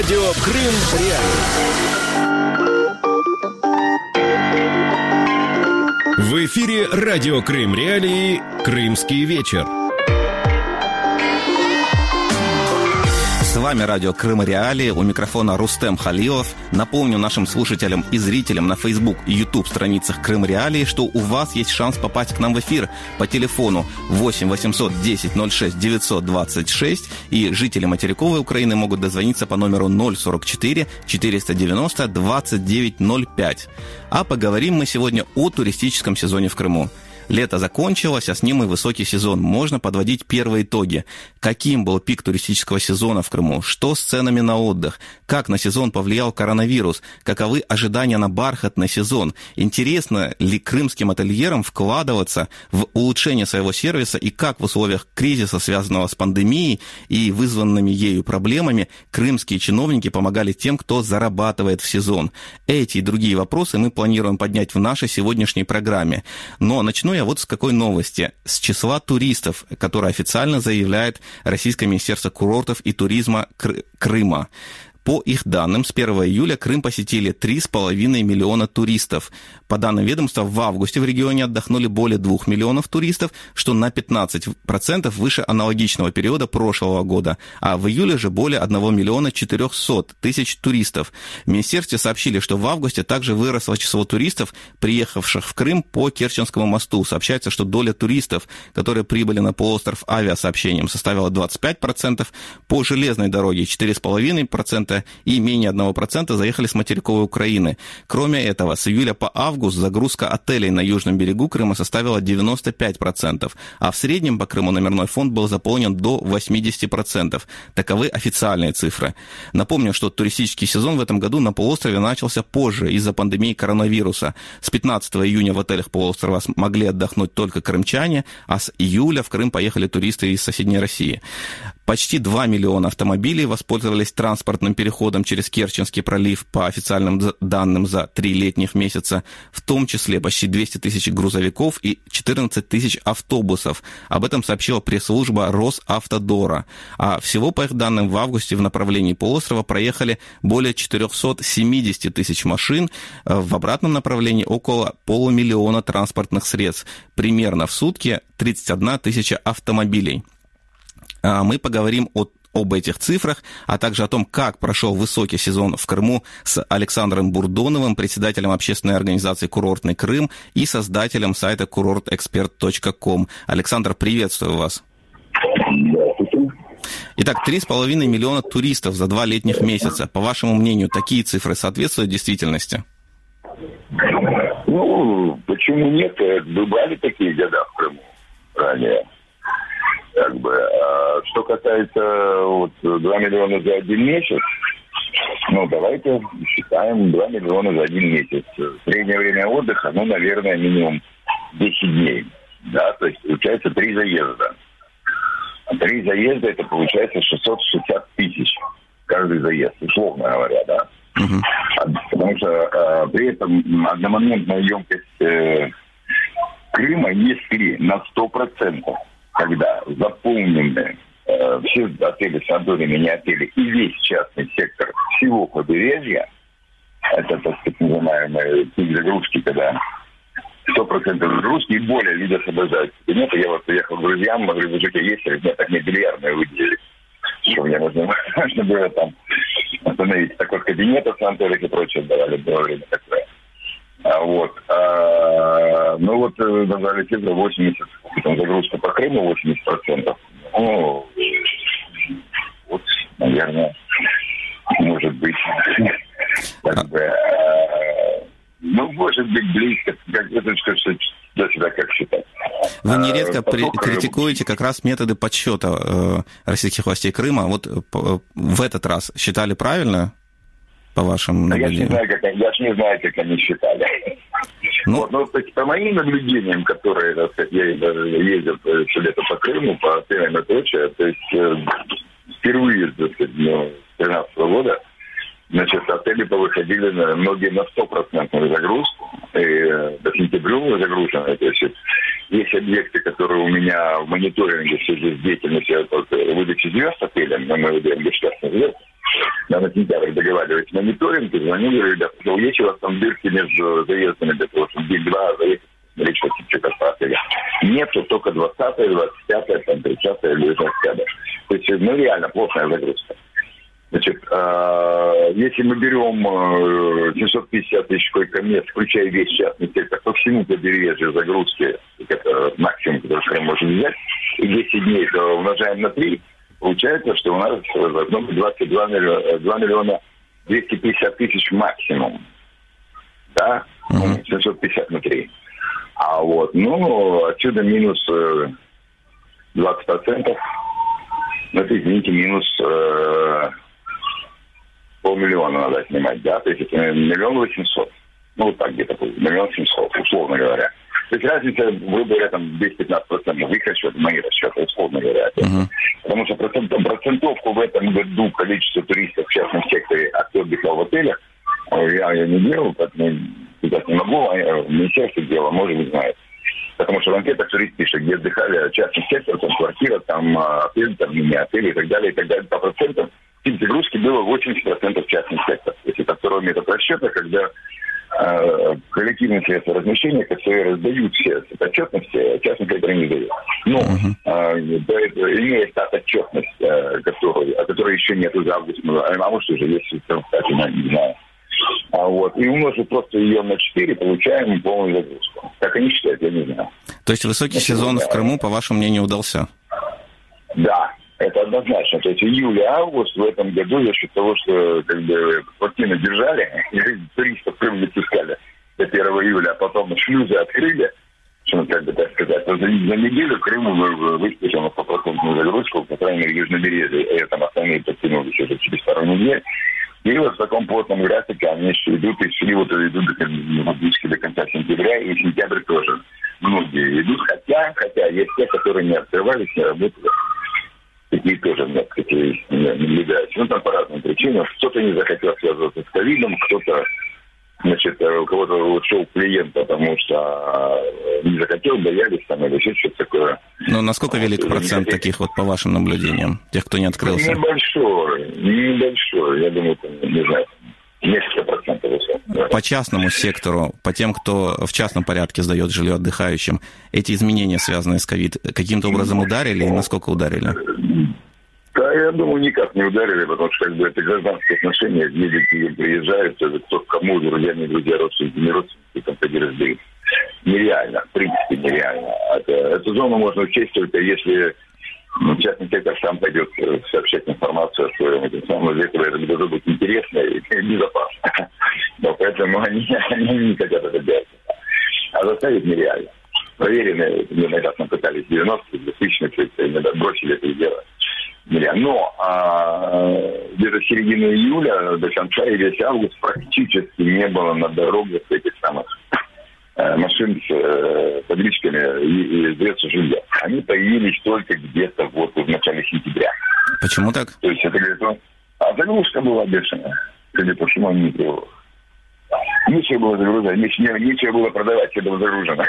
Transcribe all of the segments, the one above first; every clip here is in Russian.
Радио Крым Реалии. В эфире Радио Крым Реалии «Крымский вечер». С вами радио Крым Реалии, у микрофона Рустем Халилов. Напомню нашим слушателям и зрителям на Facebook и YouTube страницах Крым Реалии, что у вас есть шанс попасть к нам в эфир по телефону 8 800 10 06 926, и жители материковой Украины могут дозвониться по номеру 044 490 2905. А поговорим мы сегодня о туристическом сезоне в Крыму. Лето закончилось, а с ним и высокий сезон. Можно подводить первые итоги. Каким был пик туристического сезона в Крыму? Что с ценами на отдых? Как на сезон повлиял коронавирус? Каковы ожидания на бархатный сезон? Интересно ли крымским ательерам вкладываться в улучшение своего сервиса? И как в условиях кризиса, связанного с пандемией и вызванными ею проблемами, крымские чиновники помогали тем, кто зарабатывает в сезон? Эти и другие вопросы мы планируем поднять в нашей сегодняшней программе. Но начну я вот с какой новости. С числа туристов, которые официально заявляет Российское министерство курортов и туризма Крыма. По их данным, с 1 июля Крым посетили 3,5 миллиона туристов. По данным ведомства, в августе в регионе отдохнули более 2 миллионов туристов, что на 15% выше аналогичного периода прошлого года. А в июле же более 1 миллиона 400 тысяч туристов. В министерстве сообщили, что в августе также выросло число туристов, приехавших в Крым по Керченскому мосту. Сообщается, что доля туристов, которые прибыли на полуостров авиасообщением, составила 25%, по железной дороге 4,5%, и менее 1% заехали с материковой Украины. Кроме этого, с июля по август загрузка отелей на южном берегу Крыма составила 95%, а в среднем по Крыму номерной фонд был заполнен до 80%. Таковы официальные цифры. Напомню, что туристический сезон в этом году на полуострове начался позже из-за пандемии коронавируса. С 15 июня в отелях полуострова могли отдохнуть только крымчане, а с июля в Крым поехали туристы из соседней России. Почти 2 миллиона автомобилей воспользовались транспортным переходом через Керченский пролив по официальным данным за 3 летних месяца, в том числе почти 200 тысяч грузовиков и 14 тысяч автобусов. Об этом сообщила пресс-служба Росавтодора. А всего, по их данным, в августе в направлении полуострова проехали более 470 тысяч машин, в обратном направлении около 500 000 транспортных средств, примерно в сутки 31 тысяча автомобилей. Мы поговорим об этих цифрах, а также о том, как прошел высокий сезон в Крыму с Александром Бурдоновым, председателем общественной организации «Курортный Крым» и создателем сайта kurortexpert.com. Александр, приветствую вас. Итак, 3,5 миллиона туристов за 2 летних месяца. По вашему мнению, такие цифры соответствуют действительности? Ну, почему нет? Бывали такие года в Крыму ранее. Что касается 2 миллиона за 1 месяц, давайте считаем 2 миллиона за 1 месяц. Среднее время отдыха, наверное, минимум 10 дней. Да, то есть получается 3 заезда. А 3 заезда, это получается 660 тысяч каждый заезд, условно говоря, да. Потому что при этом одномоментная емкость Крыма, если на 100%, когда заполнены все отели, санатории, мини-отели и весь частный сектор всего побережья, это, так сказать, называемые пик загрузки, когда 100% загрузки и более люди освобождают кабинеты. Я приехал к друзьям, говорю, вы же есть, нет, так мне бильярдные выделили. Что мне нужно было там остановить. Такой кабинет в санаториях и прочее давали было время такое. Назвали цифру 80%, потом загрузка по Крыму 80%. Наверное, может быть, может быть близко, как считать. Вы нередко критикуете как раз методы подсчета российских властей Крыма. Вот в этот раз считали правильно, по вашим наблюдениям? Я же не знаю, как они считали. По моим наблюдениям, которые, так сказать, я ездил все лето по Крыму, по отелям и прочее, то есть впервые, так сказать, с 2013 года, отели повыходили многие на 100% загрузку, и до сентября загружены. То есть есть объекты, которые у меня в мониторинге в связи с деятельностью выдачи звезд отелям, мы выдаем государственные звезды, на сентябрь договаривались мониторинг, и звонили, говорю, ребята, есть у вас там дырки между заездами для того, чтобы день-два заехать, смотреть, что-то поставили. Нету, только 20-е, 25-е, там, 30-е, или 25-е. То есть, ну, реально плотная загрузка. Значит, если мы берем 750 тысяч койко-мест, включая весь частный сектор, по всему побережью загрузки, это максимум, который Крым может взять, и 10 дней, то умножаем на 3, получается, что у нас должно быть 2 миллиона 250 тысяч максимум. Да? 750 на 3. А вот, ну, отсюда минус 20%. Ну, это, извините, минус 500 000 надо снимать, да? То есть это 1 800 000. Ну, вот так где-то, 1 700 000, условно говоря. То есть разница, грубо говоря, там 10-15%. Их расчеты, мои расчеты, условно говоря. Потому что процентовку в этом году количество туристов в частном секторе, а кто отдыхал в отелях, я не делал, поэтому сказать не могу, а министерство дела, может быть, знает. Потому что в анкетах турист пишет, где отдыхали частный сектор, там квартира, там отель, там мини-отель и так далее, по процентам. В тип загрузки было 80% частный сектор. То есть это второй метод расчета, когда коллективные средства размещения, которые раздают все отчетности, а частный сектор не дает. Но имея стат отчетность, о которой еще нет из августа, а может уже есть, кстати, не знаю. Вот. И умножив просто ее на 4, получаем полную загрузку. Как они считают, я не знаю. То есть высокий сезон в Крыму, по вашему мнению, удался? Да, это однозначно. То есть июль и август в этом году за счет того, что как бы плотины держали, и туристов в Крым не пускали до 1 июля, а потом шлюзы открыли, что, как бы так сказать, за неделю Крым выпустил на 100% загрузку, по крайней мере, южнобережье, и там остальные подтянулись уже через пару недель. И вот в таком плотном графике они еще идут, и шли вот идут практически до конца сентября, и сентябрь тоже. Многие идут, хотя есть те, которые не открывались, не работали. Такие тоже нет, какие не наблюдаются. Ну, там по разным причинам. Кто-то не захотел связываться с ковидом, кто-то, значит, у кого-то ушел клиент, потому что не захотел, боялись там или еще что-то такое. Ну, насколько велик процент таких вот по вашим наблюдениям, тех, кто не открылся? Небольшой. Я думаю, не знаю, несколько процентов. Да. По частному сектору, по тем, кто в частном порядке сдает жилье отдыхающим, эти изменения, связанные с ковид, каким-то образом ударили и насколько ударили? Да, я думаю, никак не ударили, потому что как бы это гражданские отношения, люди приезжают, кто к кому, друзья, не друзья, родственники, не родственники, там поди разберись. Нереально, в принципе, нереально. Эту зону можно учесть только если частный сектор сам пойдет сообщать информацию о своем. Этим самым для этого это должно быть интересно и безопасно. Но поэтому они не хотят это делать. А заставить нереально. Проверенные неоднократно пытались в 90-е, 2000-е, бросили это дело. Но где-то с середины июля до конца и весь август практически не было на дорогах этих самых машин с табличками и средств жилья. Они появились только где-то вот в начале сентября. Почему так? То есть это говорит, а загрузка была бешеная. Судя по всему, они не требовали. Нечего было загружать, нечего было продавать, все было загружено.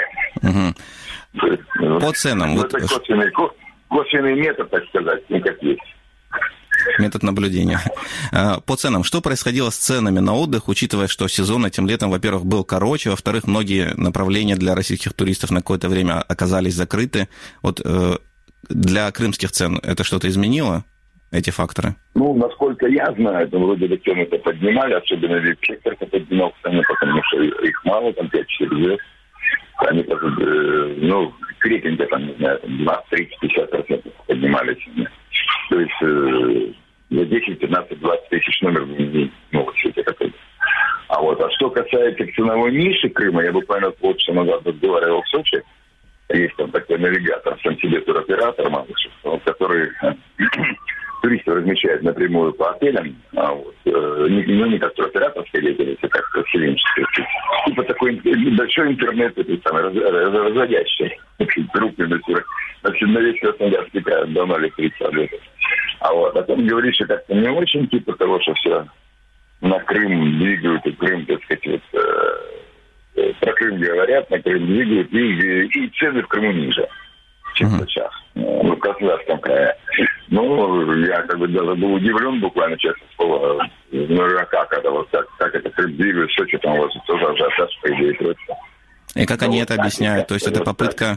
По ценам. Это косвенный метод, так сказать, как есть. Метод наблюдения. По ценам. Что происходило с ценами на отдых, учитывая, что сезон этим летом, во-первых, был короче, во-вторых, многие направления для российских туристов на какое-то время оказались закрыты. Вот для крымских цен это что-то изменило, эти факторы? Ну, насколько я знаю, это вроде бы цены это поднимали, особенно вип-сектор это поднимал цены, потому что их мало, там 5-4 звезд. Они, крепенько, там, не знаю, 20, 30, 50% поднимали цены. То есть за 10, 15, 20 тысяч номер в новых сетях. А что касается ценовой ниши Крыма, я буквально полчаса назад разговаривал в Сочи. Есть там такой навигатор, сам себе туроператор, который туристов размещает напрямую по отелям. Не как туроператорская деятельность, а как поселенческая. Типа такой большой интернет, разводящий. Крупный тур. На весь Краснодарский край давно электричество летает. А потом говорит, что как-то не очень, типа того, что все на Крым двигают, и Крым, так сказать, про Крым говорят, на Крым двигают, и цены в Крыму ниже. чем сейчас, в Краснодарском крае. Ну, я как бы даже был удивлен буквально, честно слово, как это, как это, Крым двигает, Сочи, там вот тоже ажиотаж, по идее, и прочее. И как они это объясняют? То есть это попытка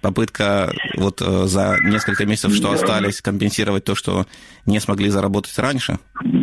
вот за несколько месяцев, что остались, компенсировать то, что не смогли заработать раньше?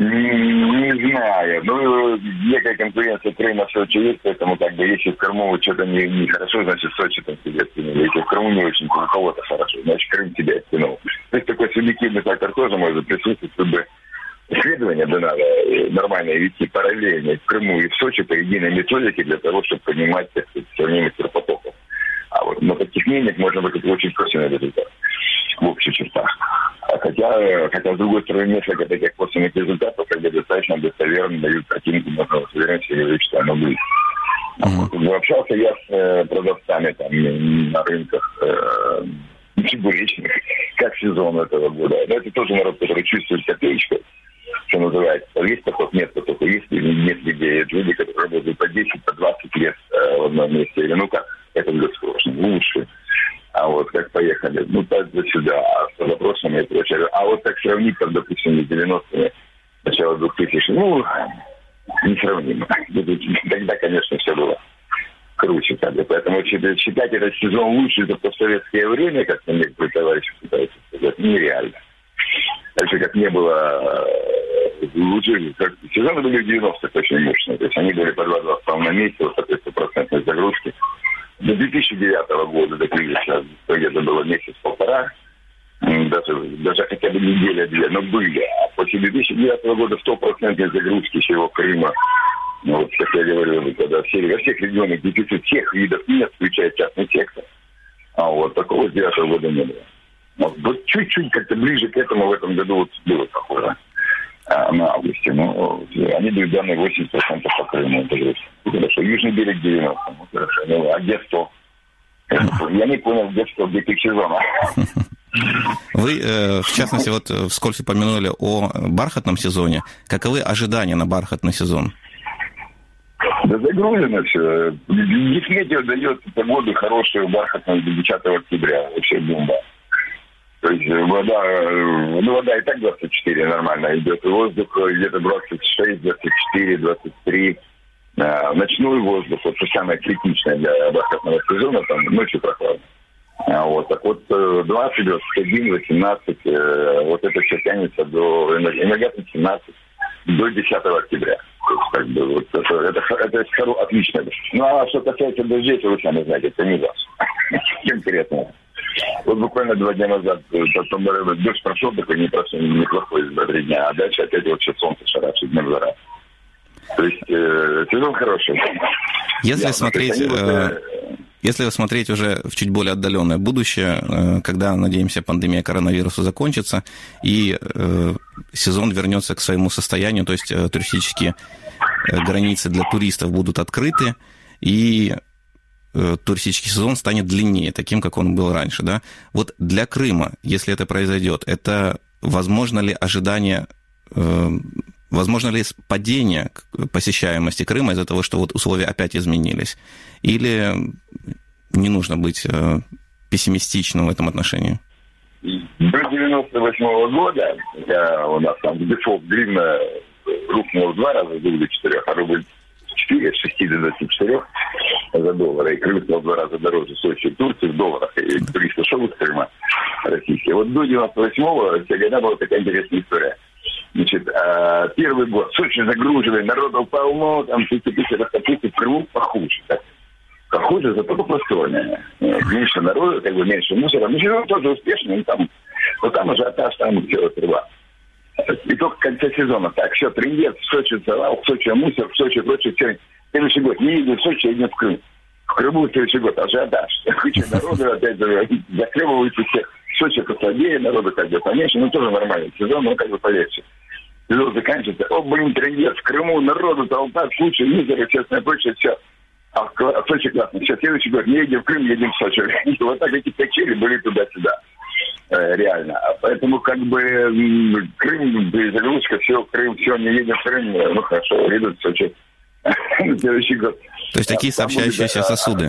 Не знаю. Ну, некая конкуренция Крыма в Сочи есть, поэтому как бы если в Крыму что-то не хорошо, значит Сочи там себя оттянули. Если в Крыму не очень, то у кого-то хорошо, значит Крым себя оттянул. То есть такой субъективный фактор тоже может присутствовать, чтобы исследования надо нормально вести параллельно в Крыму и в Сочи по единой методике для того, чтобы понимать, так сказать, сравнимость потоков. А вот на таких мнениях можно быть очень косвенный результат в общих чертах. Хотя, с другой стороны, несколько таких косвенных результатов, когда достаточно достоверно дают картинку, можно уверенно себе говорить, что оно будет. Общался я с продавцами там на рынках чебуречных, как сезон этого года. Но это тоже народ, который чувствует копеечку, что называется. Есть поток, нет потока. Есть людей, люди, которые работают по 10, по 20 лет в одном месте. Или ну как, это год сложно, лучше. А вот как поехали, ну так до сюда, а с запросами и прочее. А вот так сравнить, там, допустим, с 90-ми, начало 2000-х, ну, несравнимо. Тогда, конечно, все было круче. Поэтому считать этот сезон лучше за постсоветское время, как некоторые товарищи пытаются сказать, нереально. Так же, как не было лучше, как сезоны были в 90-х очень мощные. То есть они были по 2-2 на месяц, вот такой 100% загрузки. До 2009 года, до кризиса, где-то было месяц-полтора, даже хотя бы неделя-две, но были. А после 2009 года 100% загрузки всего Крыма. Ну, вот, как я говорил, когда во всех регионах дефицит всех видов нет, включая частный сектор. А вот такого с 2009 года не было. Вот чуть-чуть как-то ближе к этому в этом году вот было похоже. На августе. Ну, они дают данные 80% по Крыму. Хорошо. Южный берег 90%. Ну, хорошо. Ну, а где 100%? Я не понял, где 100%, где пик сезона. Вы, в частности, вот вскользь упомянули о бархатном сезоне. Каковы ожидания на бархатный сезон? Да загружено все. Гисметео дает погоду хорошую бархатную до 10 октября. Вообще бомба. То есть вода и так 24 нормально идет. Воздух где-то 26, 24, 23. Ночной воздух, вот что самое критичное для бархатного сезона, там ночью прохладно. Вот, так вот 20, 21, 18, вот это все тянется до, иногда 17, до 10 октября. То есть, как бы, вот, это отлично. Ну, а что касается дождей, то вы сами знаете, это не вас. Конкретно. Вот буквально 2 дня назад дождь прошел, такой неплохой за 3 дня, а дальше опять вообще солнце шарашит днем за раз. То есть сезон хороший. Если смотреть уже в чуть более отдаленное будущее, когда, надеемся, пандемия коронавируса закончится, и сезон вернется к своему состоянию, то есть туристические границы для туристов будут открыты, и туристический сезон станет длиннее, таким, как он был раньше, да? Вот для Крыма, если это произойдет, это возможно ли ожидание, возможно ли падение посещаемости Крыма из-за того, что вот условия опять изменились? Или не нужно быть пессимистичным в этом отношении? До 98-го года, когда у нас там дефолт гривна рухнул в 2 раза, был до 4, а рубль 4, с 6 до 24 за доллары. И Крым стал в 2 раза дороже Сочи и Турции в долларах. И туристы шел из Крыма российские. Вот до 98-го все года была такая интересная история. Значит, первый год Сочи загруженный, народу полно, там тысячи растопиться, в Крыму похуже. Так. Похуже, зато попростронее. Меньше народу, как бы меньше мусора. Ну, сезон тоже успешный, но там ажиотаж, там все отрыва. И только в конце сезона так, все, трындец, в Сочи завал, в Сочи мусор, в Сочи прочее, все. Следующий год не едем в Сочи, едем в Крым. В Крыму следующий год ажиотаж. Куча народу опять заклевываются все. В Сочи послабее, народу как бы поменьше, но тоже нормальный сезон, но как бы полегче. Сезон заканчивается, трындец, в Крыму народу толпа, куча, мусора, честное прочее, все. А в Сочи классно. Сейчас следующий год не едем в Крым, едем в Сочи. И вот так эти качели были туда-сюда. Реально. Поэтому как бы Крым, загрузка, все, Крым, все, не едем в Крым, ну хорошо, едут в Сочи. на следующий год. То есть такие сообщающиеся сосуды.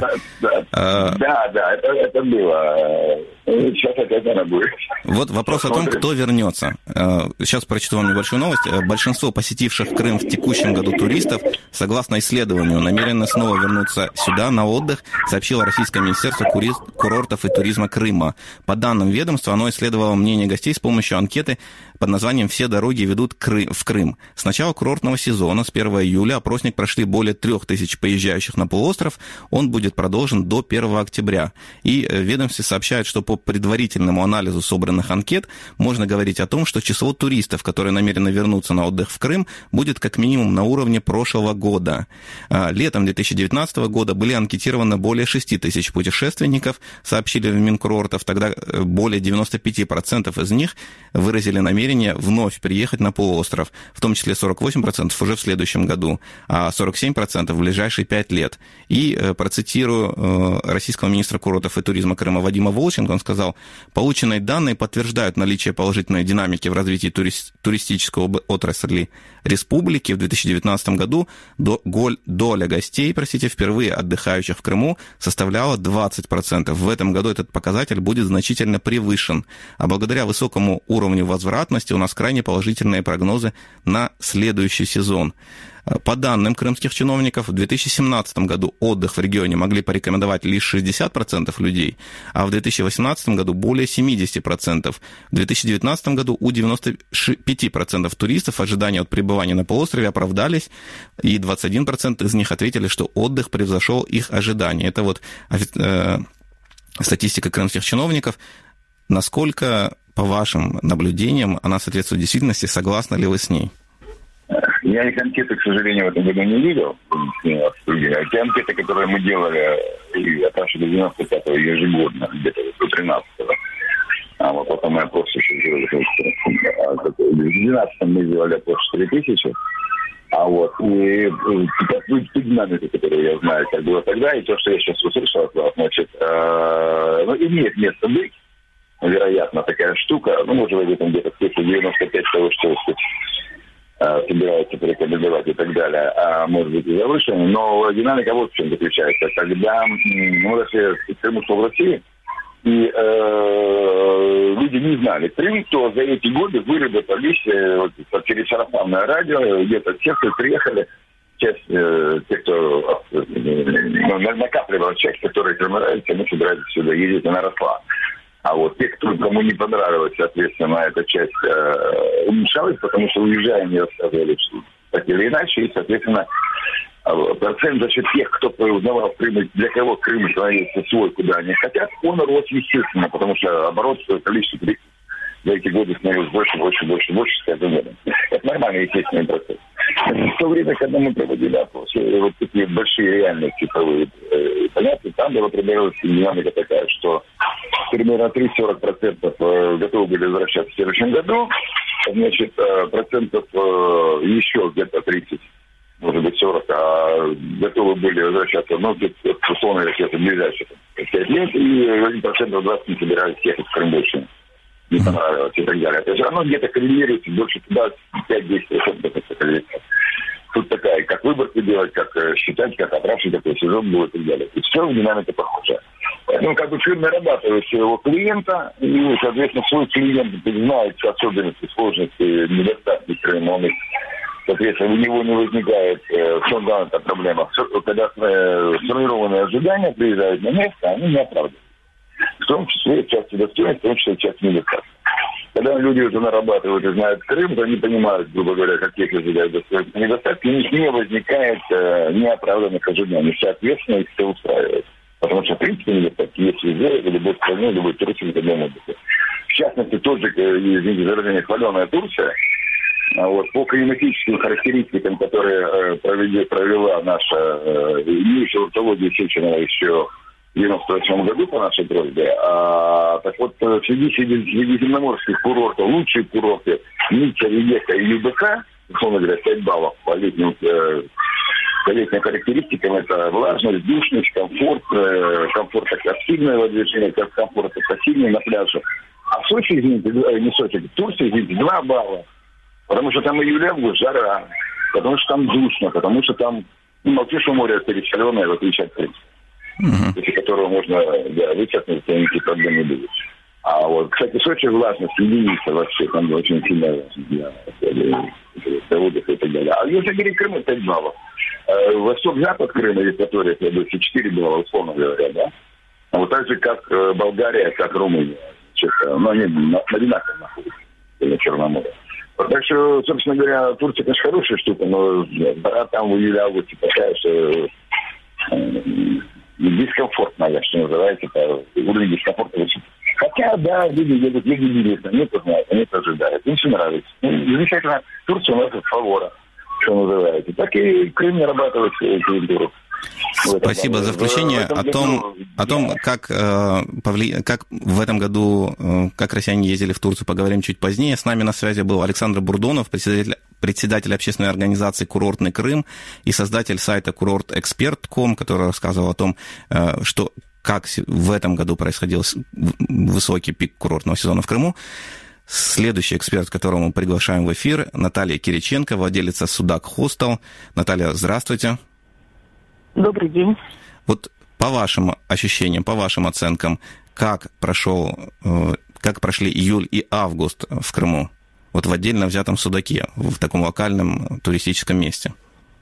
Да, это было. Сейчас опять она будет. Вот вопрос о том, кто вернется. Сейчас прочту вам небольшую новость. Большинство посетивших Крым в текущем году туристов, согласно исследованию, намерены снова вернуться сюда на отдых, сообщило Российское министерство курортов и туризма Крыма. По данным ведомства, оно исследовало мнение гостей с помощью анкеты под названием «Все дороги ведут в Крым». С начала курортного сезона, с 1 июля, опросник прошли более 3000 поезжающих на полуостров. Он будет продолжен до 1 октября. И в ведомстве сообщают, что по предварительному анализу собранных анкет можно говорить о том, что число туристов, которые намерены вернуться на отдых в Крым, будет как минимум на уровне прошлого года. Летом 2019 года были анкетированы более 6000 путешественников, сообщили в Минкурортов. Тогда более 95% из них выразили намерение вновь приехать на полуостров, в том числе 48% уже в следующем году, а 47% в ближайшие 5 лет. И процитирую российского министра курортов и туризма Крыма Вадима Волченко, он сказал: полученные данные подтверждают наличие положительной динамики в развитии туристической отрасли республики. В 2019 году доля гостей, впервые отдыхающих в Крыму, составляла 20%. В этом году этот показатель будет значительно превышен. А благодаря высокому уровню возвратности у нас крайне положительные прогнозы на следующий сезон. По данным крымских чиновников, в 2017 году отдых в регионе могли порекомендовать лишь 60% людей, а в 2018 году более 70%. В 2019 году у 95% туристов ожидания от пребывания на полуострове оправдались, и 21% из них ответили, что отдых превзошел их ожидания. Это вот статистика крымских чиновников. Насколько, по вашим наблюдениям, она соответствует действительности, согласны ли вы с ней? Я их анкеты, к сожалению, в этом году не видел. Те анкеты, которые мы делали, и опрашивали 95-го ежегодно, где-то до 13-го. А вот потом мы опрос еще сделали. В 12-м мы сделали опрос 4000. А вот, и ту динамику, которую я знаю, как было тогда, и то, что я сейчас услышал от вас, значит, имеет место быть. Вероятно, такая штука, может быть, где-то в цифре 95 того, что собираются порекомендовать и так далее, а может быть и завышенная, но динамика вот в чем заключается. Когда, если в Крыму шел в России, и люди не знали Крым, то за эти годы выработались через сарафанное радио, где-то те, кто приехали, часть тех, кто накапливал часть, которые Крым нравится, они собираются сюда ездить, она росла. А вот те, кому не понравилась, соответственно, эта часть уменьшалась, потому что уезжая, они рассказывали, что так или иначе, и, соответственно, процент за счет тех, кто узнавал Крым, для кого Крым становится свой, куда они хотят, он рос естественно, потому что оборот, количество туристов за эти годы становилось больше, скажем, это нормальный естественный процесс. В то время, когда мы проводили опросы, вот такие большие реальные цифровые понятия, там была примерно динамика такая, что примерно 30-40% готовы были возвращаться в следующем году, значит, процентов еще где-то 30, может быть 40, а готовы были возвращаться, где-то, условно говоря, в ближайшие 5 лет, и 20% не собирались ехать в Крым больше. Не понравилось и так далее. То есть оно где-то коррелируется больше туда 5-10%. Тут такая, как выборку делать, как считать, как опрашивать, какой сезон будет и так далее. И все динамика похожа. Поэтому Крым нарабатывает своего клиента, и, соответственно, свой клиент знает особенности, сложности, недостатки Крыма. Он их, соответственно, у него не возникает в чем данная проблема. Когда сформированные ожидания приезжают на место, они не оправдываются. В том числе часть достоинств, в том числе часть недостатков. Когда люди уже нарабатывают и знают Крым, то они понимают, грубо говоря, какие ожидают достоинства и недостатки, у них не возникает неоправданных ожиданий. Соответственно, их все устраивает. Потому что, в принципе, недостатки есть везде, в любой стране, в любой туристе, в любом отдыхе. В частности, тоже, извините за выражение, хваленая Турция, по климатическим характеристикам, которые провела наша имеющая уртология Сеченова еще в 1998 году по нашей просьбе. Так вот, среди средиземноморских курортов, лучшие курорты Ницца, Риека и ЮБК, условно говоря, 5 баллов по летним характеристикам, это влажность, душность, комфорт активного движения, комфорт пассивный на пляже. А в Сочи, в Турции, 2 балла. Потому что там июль-август жара, потому что там душно, потому что там Молчишь, море пересоленное, в отличие от Крыма. После которого можно вычеркнуть, и никаких проблем не будет. А вот, кстати, Сочи властность единица вообще, там очень сильно для отдыха и так далее. А если говорить Крым, 5 баллов. Восток-запад Крыма, территория Феодосии, 4 балла, условно говоря, да? А вот так же, как Болгария, как Румыния. Но они одинаково находятся на Черном море. Так что, собственно говоря, Турция, конечно, хорошая штука, но жара там в июле-августе такая, что дискомфортная, что называется, уровень дискомфорта высокий. Хотя, да, люди едут, они это знают, они это ожидают, им все нравится. Замечательно, Турция у нас фавора, что называется. Так и Крым нарабатывает свою культуру. Спасибо за включение. О том, как в этом году, как россияне ездили в Турцию, поговорим чуть позднее. С нами на связи был Александр Бурдонов, председатель общественной организации «Курортный Крым» и создатель сайта «Курортэксперт.ком», который рассказывал о том, как в этом году происходил высокий пик курортного сезона в Крыму. Следующий эксперт, которого мы приглашаем в эфир, Наталья Кириченко, владелица «Судак Хостел». Наталья, здравствуйте. Добрый день. Вот по вашим ощущениям, по вашим оценкам, как прошли июль и август в Крыму? Вот в отдельно взятом Судаке, в таком локальном туристическом месте.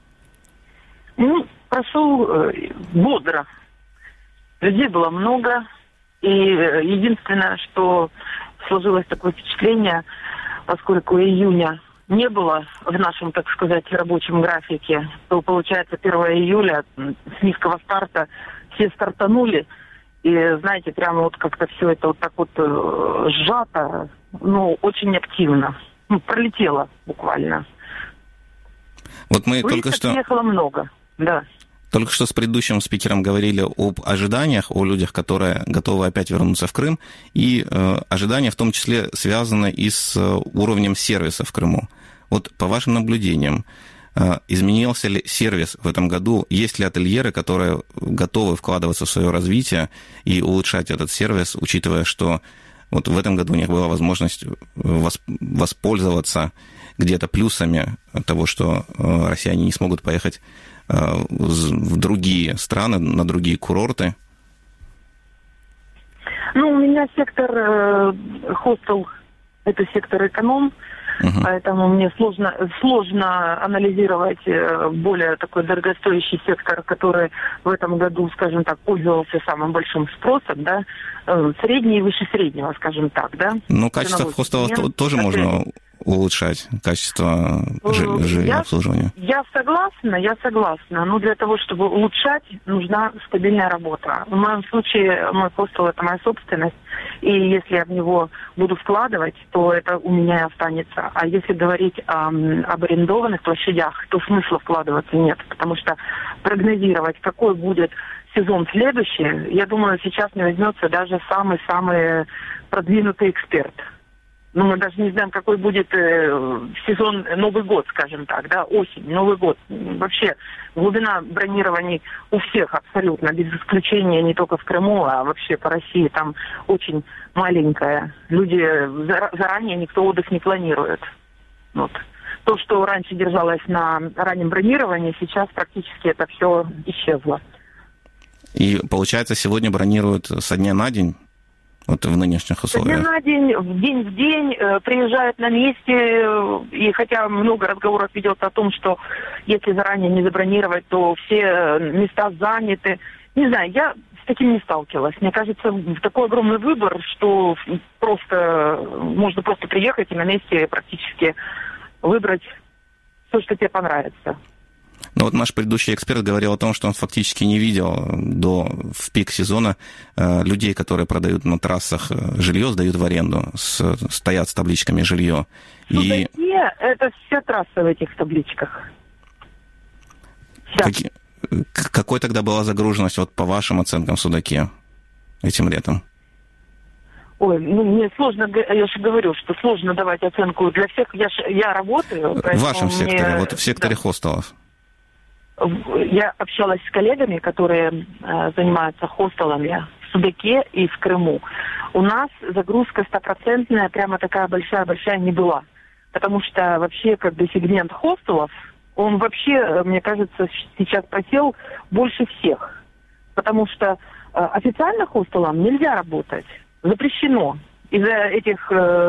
Прошел бодро. Людей было много. И единственное, что сложилось такое впечатление, поскольку июня не было в нашем, так сказать, рабочем графике, то, получается, 1 июля с низкого старта все стартанули. И, знаете, прямо вот как-то все это вот так вот сжато, очень активно. Пролетело буквально. Вот мы только что... приехало много, да. Только что с предыдущим спикером говорили об ожиданиях, о людях, которые готовы опять вернуться в Крым, и ожидания в том числе связаны и с уровнем сервиса в Крыму. Вот по вашим наблюдениям, изменился ли сервис в этом году? Есть ли ательеры, которые готовы вкладываться в свое развитие и улучшать этот сервис, учитывая, что вот в этом году у них была возможность воспользоваться где-то плюсами того, что россияне не смогут поехать в другие страны, на другие курорты? У меня сектор хостел, это сектор эконом, поэтому мне сложно анализировать более такой дорогостоящий сектор, который в этом году, скажем так, пользовался самым большим спросом, да, средний и выше среднего, скажем так, да. Качество хостела тоже можно улучшать, качество жилья, обслуживания. Я согласна, но для того, чтобы улучшать, нужна стабильная работа. В моем случае мой хостел – это моя собственность, и если я в него буду вкладывать, то это у меня и останется. А если говорить об арендованных площадях, то смысла вкладываться нет, потому что прогнозировать, какой будет сезон следующий, я думаю, сейчас не возьмется даже самый-самый продвинутый эксперт. Мы даже не знаем, какой будет сезон, Новый год, скажем так, да, осень, Новый год. Вообще глубина бронирований у всех абсолютно, без исключения не только в Крыму, а вообще по России там очень маленькая. Люди заранее, никто отдых не планирует. Вот. То, что раньше держалось на раннем бронировании, сейчас практически это все исчезло. И, получается, сегодня бронируют со дня на день? Вот в нынешних условиях. День на день, в день приезжают на месте, и хотя много разговоров ведется о том, что если заранее не забронировать, то все места заняты. Не знаю, я с таким не сталкивалась. Мне кажется, такой огромный выбор, что можно просто приехать и на месте практически выбрать все, что тебе понравится. Наш предыдущий эксперт говорил о том, что он фактически не видел в пик сезона людей, которые продают на трассах жилье, сдают в аренду, стоят с табличками «жилье». Это все трассы в этих табличках. Какой тогда была загруженность, по вашим оценкам, в Судаке этим летом? Мне сложно, я же говорю, что сложно давать оценку для всех. Я работаю. В вашем секторе, в секторе хостелов. Я общалась с коллегами, которые занимаются хостелами в Судаке и в Крыму. У нас загрузка 100%, прямо такая большая-большая не была. Потому что вообще сегмент хостелов, Он вообще, мне кажется, сейчас просел больше всех. Потому что официально хостелам нельзя работать. Запрещено. Из-за этих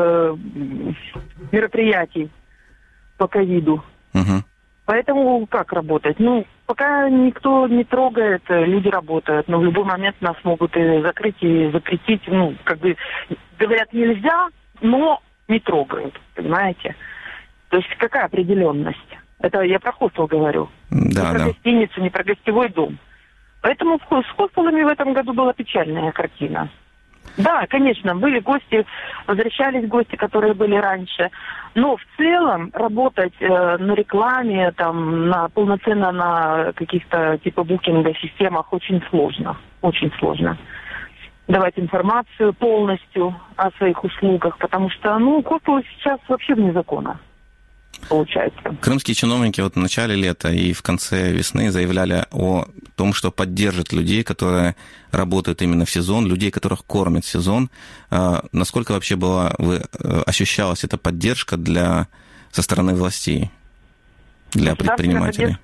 мероприятий по ковиду. Угу. Поэтому как работать? Ну, пока никто не трогает, люди работают. Но в любой момент нас могут и закрыть, и запретить. Ну, как бы говорят, нельзя, но не трогают, понимаете? То есть какая определенность? Это я про хостел говорю. Да, не про гостиницу, не про гостевой дом. Поэтому с хостелами в этом году была печальная картина. Да, конечно, были гости, возвращались гости, которые были раньше. Но в целом работать на рекламе, там, полноценно на каких-то типа букинга системах очень сложно. Очень сложно. Давать информацию полностью о своих услугах, потому что, хостелы сейчас вообще вне закона. Получается. Крымские чиновники в начале лета и в конце весны заявляли о том, что поддержат людей, которые работают именно в сезон, людей, которых кормят в сезон. Насколько вообще ощущалась эта поддержка со стороны властей, для предпринимателей?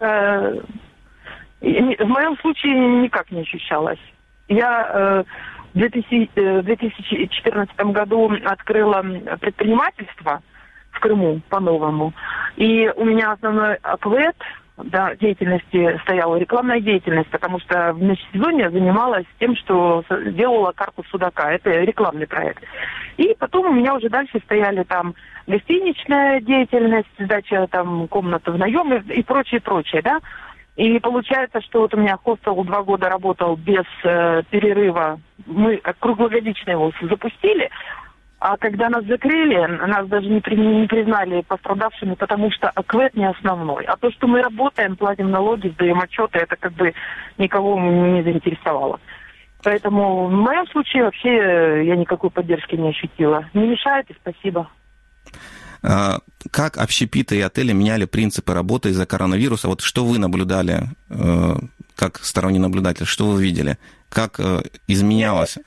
В моем случае никак не ощущалась. Я в 2014 году открыла предпринимательство в Крыму по-новому. И у меня основной ОКВЭД, деятельности стояла рекламная деятельность, потому что в межсезонье занималась тем, что делала карту судака. Это рекламный проект. И потом у меня уже дальше стояли там гостиничная деятельность, сдача там комнаты в наем и прочее, да. И получается, что вот у меня хостел 2 года работал без перерыва. Мы круглогодично его запустили. А когда нас закрыли, нас даже не признали пострадавшими, потому что ОКВЭД не основной. А то, что мы работаем, платим налоги, сдаем отчеты, это как бы никого не заинтересовало. Поэтому в моем случае вообще я никакой поддержки не ощутила. Не мешает, и спасибо. Как общепиты и отели меняли принципы работы из-за коронавируса? Вот что вы наблюдали, как сторонний наблюдатель, что вы видели? Как изменялось?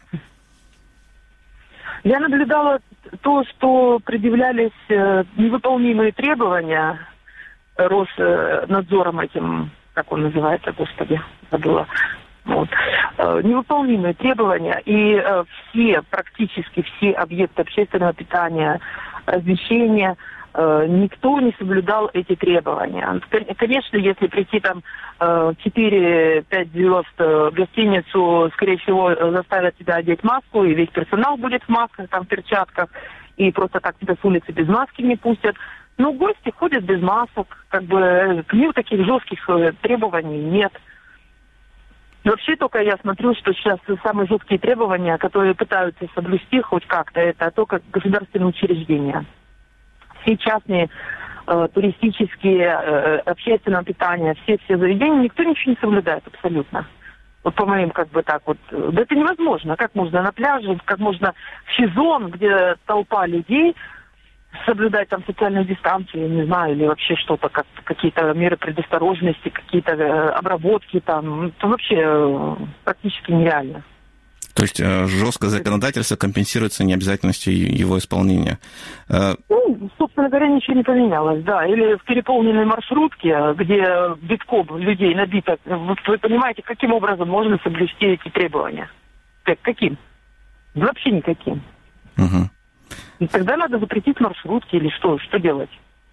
Я наблюдала то, что предъявлялись невыполнимые требования Роснадзором этим, как он называется, господи, забыла. Вот. Невыполнимые требования, и практически все объекты общественного питания, размещения, никто не соблюдал эти требования. Конечно, если прийти там 4-5 звезд в гостиницу, скорее всего, заставят тебя одеть маску, и весь персонал будет в масках, там, в перчатках, и просто так тебя с улицы без маски не пустят. Но гости ходят без масок, как бы к ним таких жестких требований нет. Вообще только я смотрю, что сейчас самые жесткие требования, которые пытаются соблюсти хоть как-то, это только государственные учреждения. Все частные туристические, общественное питание, все заведения, никто ничего не соблюдает абсолютно. Вот по моим Да это невозможно. Как можно на пляже, как можно в сезон, где толпа людей, соблюдать там социальную дистанцию, я не знаю, или вообще что-то, какие-то меры предосторожности, какие-то обработки там. Это вообще практически нереально. То есть жесткое законодательство компенсируется необязательностью его исполнения. Собственно говоря, ничего не поменялось, да. Или в переполненной маршрутке, где битком людей набито. Вы понимаете, каким образом можно соблюсти эти требования? Каким? Вообще никаким. Угу. И тогда надо запретить маршрутки или что? Что делать?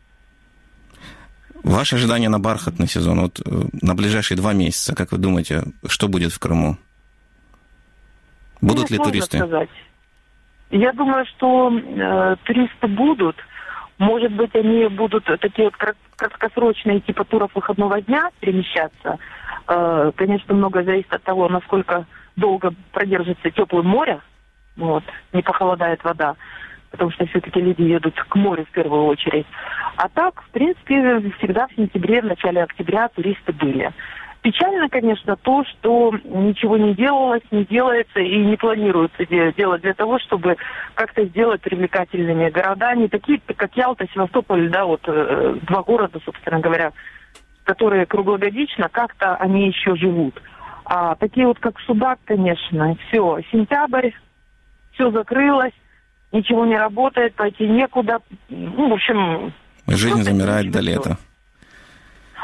Ваши ожидания на бархатный сезон, вот на ближайшие 2 месяца, как вы думаете, что будет в Крыму? Будут ли туристы? Сказать. Я думаю, что туристы будут. Может быть, они будут такие вот краткосрочные, типа туров выходного дня перемещаться. Конечно, многое зависит от того, насколько долго продержится теплое море. Вот, не похолодает вода. Потому что все-таки люди едут к морю в первую очередь. А так, в принципе, всегда в сентябре, в начале октября туристы были. Печально, конечно, то, что ничего не делалось, не делается и не планируется делать для того, чтобы как-то сделать привлекательными города, не такие, как Ялта, Севастополь, 2 города, собственно говоря, которые круглогодично как-то они еще живут. А такие вот, как Судак, конечно, все, сентябрь, все закрылось, ничего не работает, пойти некуда. В общем... Жизнь замирает до лета.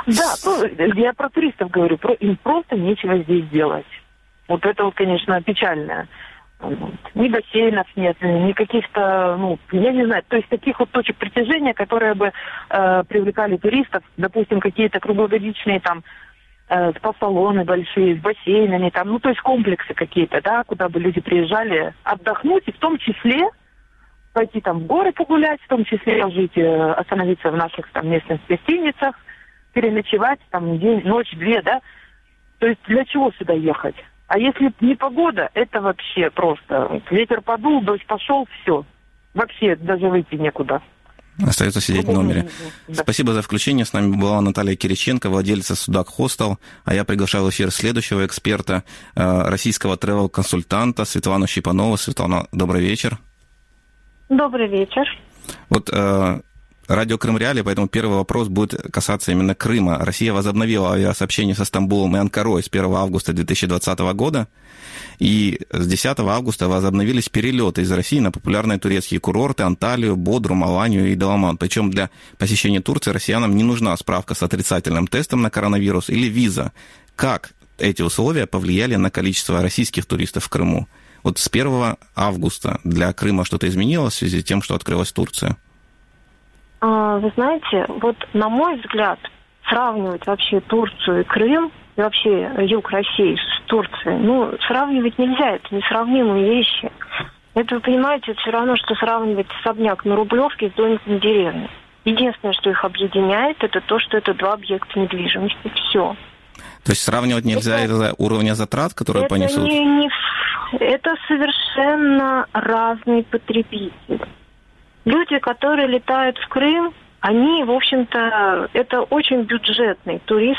Да, я про туристов говорю, им просто нечего здесь делать. Вот это вот, конечно, печально. Ни бассейнов нет, ни каких-то, я не знаю, то есть таких вот точек притяжения, которые бы привлекали туристов, допустим, какие-то круглогодичные там спа-салоны большие, с бассейнами, там, то есть комплексы какие-то, да, куда бы люди приезжали отдохнуть, и в том числе пойти там в горы погулять, в том числе жить, остановиться в наших там местных гостиницах, переночевать там день, ночь, две, да. То есть для чего сюда ехать? А если не погода, это вообще просто. Ветер подул, дождь пошел, все. Вообще даже выйти некуда. Остается сидеть в номере. Да. Спасибо за включение. С нами была Наталья Кириченко, владелица Судак Хостел. А я приглашаю в эфир следующего эксперта, российского тревел-консультанта Светлану Щипанову. Светлана, добрый вечер. Добрый вечер. Вот радио Крым Реалии, поэтому первый вопрос будет касаться именно Крыма. Россия возобновила авиасообщение со Стамбулом и Анкарой с 1 августа 2020 года, и с 10 августа возобновились перелеты из России на популярные турецкие курорты Анталию, Бодрум, Аланию и Даламан. Причем для посещения Турции россиянам не нужна справка с отрицательным тестом на коронавирус или виза. Как эти условия повлияли на количество российских туристов в Крыму? Вот с 1 августа для Крыма что-то изменилось в связи с тем, что открылась Турция? Вы знаете, вот на мой взгляд, сравнивать вообще Турцию и Крым, и вообще юг России с Турцией, сравнивать нельзя, это несравнимые вещи. Это, вы понимаете, это все равно, что сравнивать особняк на Рублевке с домиком в деревне. Единственное, что их объединяет, это то, что это два объекта недвижимости. Все. То есть сравнивать нельзя из-за уровня затрат, которые понесут? Это совершенно разные потребители. Люди, которые летают в Крым, они, в общем-то, это очень бюджетный турист,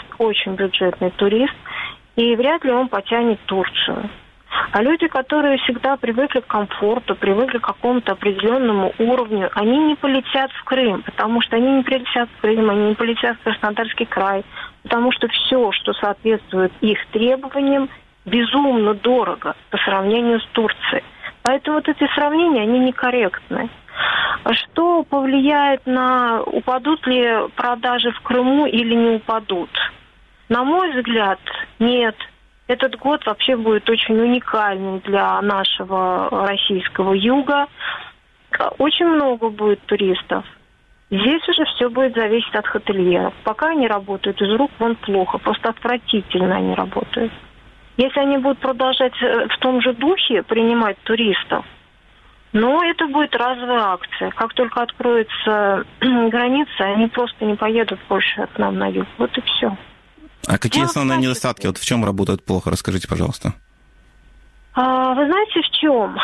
и вряд ли он потянет Турцию. А люди, которые всегда привыкли к комфорту, привыкли к какому-то определенному уровню, они не полетят в Крым, потому что они не прилетят в Крым, они не полетят в Краснодарский край, потому что все, что соответствует их требованиям, безумно дорого по сравнению с Турцией. Поэтому вот эти сравнения, они некорректны. Что повлияет на, упадут ли продажи в Крыму или не упадут? На мой взгляд, нет. Этот год вообще будет очень уникальным для нашего российского юга. Очень много будет туристов. Здесь уже все будет зависеть от хотельеров. Пока они работают из рук вон плохо, просто отвратительно они работают. Если они будут продолжать в том же духе принимать туристов, это будет разовая акция. Как только откроются границы, они просто не поедут больше к нам на юг. Вот и все. А какие основные недостатки? Вот в чем работают плохо? Расскажите, пожалуйста. Вы знаете, в чем?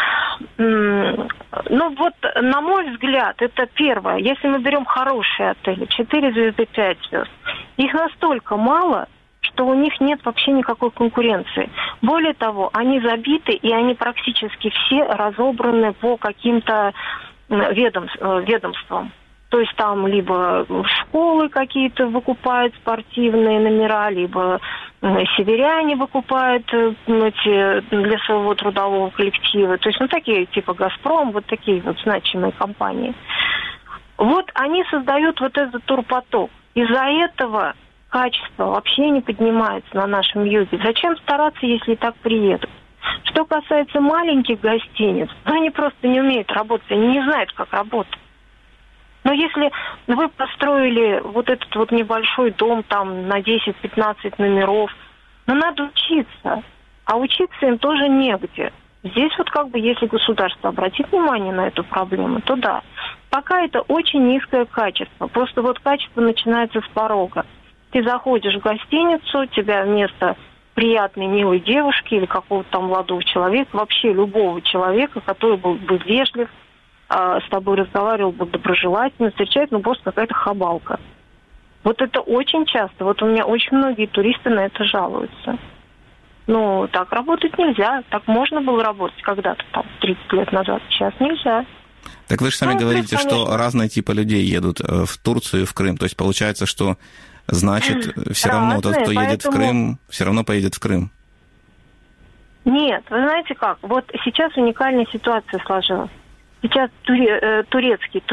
На мой взгляд, это первое. Если мы берем хорошие отели, 4 звезды, 5 звезд, их настолько мало, что у них нет вообще никакой конкуренции. Более того, они забиты, и они практически все разобраны по каким-то ведомствам. То есть там либо школы какие-то выкупают спортивные номера, либо северяне выкупают для своего трудового коллектива. То есть такие типа «Газпром», вот такие вот значимые компании. Вот они создают вот этот турпоток. Из-за этого качество вообще не поднимается на нашем юге. Зачем стараться, если и так приедут? Что касается маленьких гостиниц, они просто не умеют работать, они не знают, как работать. Но если вы построили вот этот вот небольшой дом там на 10-15 номеров, надо учиться. А учиться им тоже негде. Здесь если государство обратит внимание на эту проблему, то да. Пока это очень низкое качество. Просто качество начинается с порога. Ты заходишь в гостиницу, тебя вместо приятной, милой девушки или какого-то там молодого человека, вообще любого человека, который был бы вежлив, с тобой разговаривал бы доброжелательно, встречает, просто какая-то хабалка. Вот это очень часто. У меня очень многие туристы на это жалуются. Так работать нельзя. Так можно было работать когда-то, 30 лет назад. Сейчас нельзя. Так вы же сами говорите, что разные типы людей едут в Турцию и в Крым. То есть получается, что значит, все равно тот, кто едет в Крым, все равно поедет в Крым. Нет, вы знаете как? Сейчас уникальная ситуация сложилась. Сейчас турецкий турист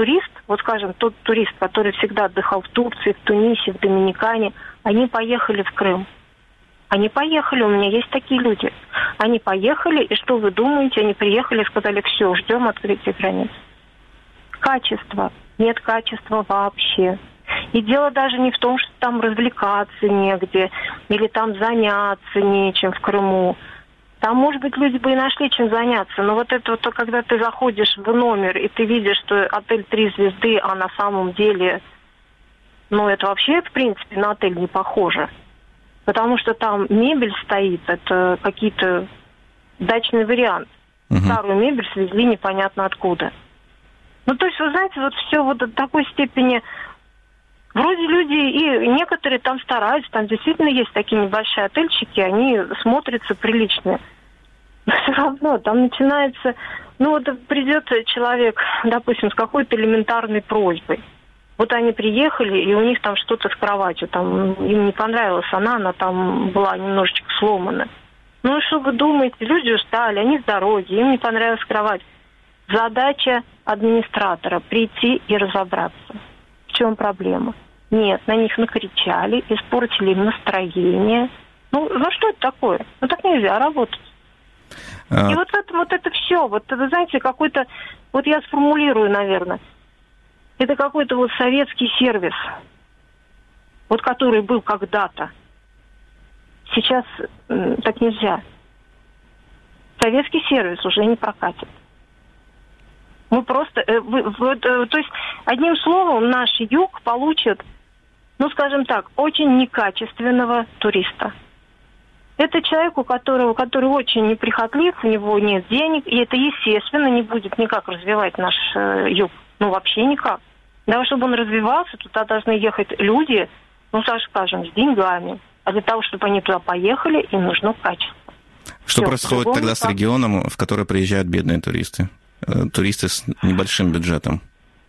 вот скажем, тот турист, который всегда отдыхал в Турции, в Тунисе, в Доминикане, они поехали в Крым. Они поехали, у меня есть такие люди. Они поехали, и что вы думаете? Они приехали и сказали, все, ждем открытия границ. Качество. Нет качества вообще. И дело даже не в том, что там развлекаться негде, или там заняться нечем в Крыму. Там, может быть, люди бы и нашли чем заняться. Но вот это вот, когда ты заходишь в номер, и ты видишь, что отель 3 звезды, а на самом деле, это вообще, в принципе, на отель не похоже. Потому что там мебель стоит, это какие-то дачный вариант. Старую мебель свезли непонятно откуда. То есть, вы знаете, вот все вот до такой степени... Вроде люди, и некоторые там стараются, там действительно есть такие небольшие отельчики, они смотрятся приличные. Но все равно там начинается... придет человек, допустим, с какой-то элементарной просьбой. Вот они приехали, и у них там что-то с кроватью, там им не понравилась она там была немножечко сломана. И что вы думаете, люди устали, они с дороги, им не понравилась кровать. Задача администратора – прийти и разобраться. В чем проблема? Нет, на них накричали, испортили им настроение. Что это такое? Так нельзя работать. И вот это все, вы знаете, какой-то, я сформулирую, наверное, это какой-то советский сервис, который был когда-то. Сейчас так нельзя. Советский сервис уже не прокатит. Мы просто... то есть, одним словом, наш юг получит, скажем так, очень некачественного туриста. Это человек, который очень неприхотлив, у него нет денег, и это, естественно, не будет никак развивать наш юг. Вообще никак. Для того, чтобы он развивался, туда должны ехать люди, скажем, с деньгами. А для того, чтобы они туда поехали, им нужно качество. Что происходит тогда с регионом, в который приезжают бедные туристы? Туристы с небольшим бюджетом?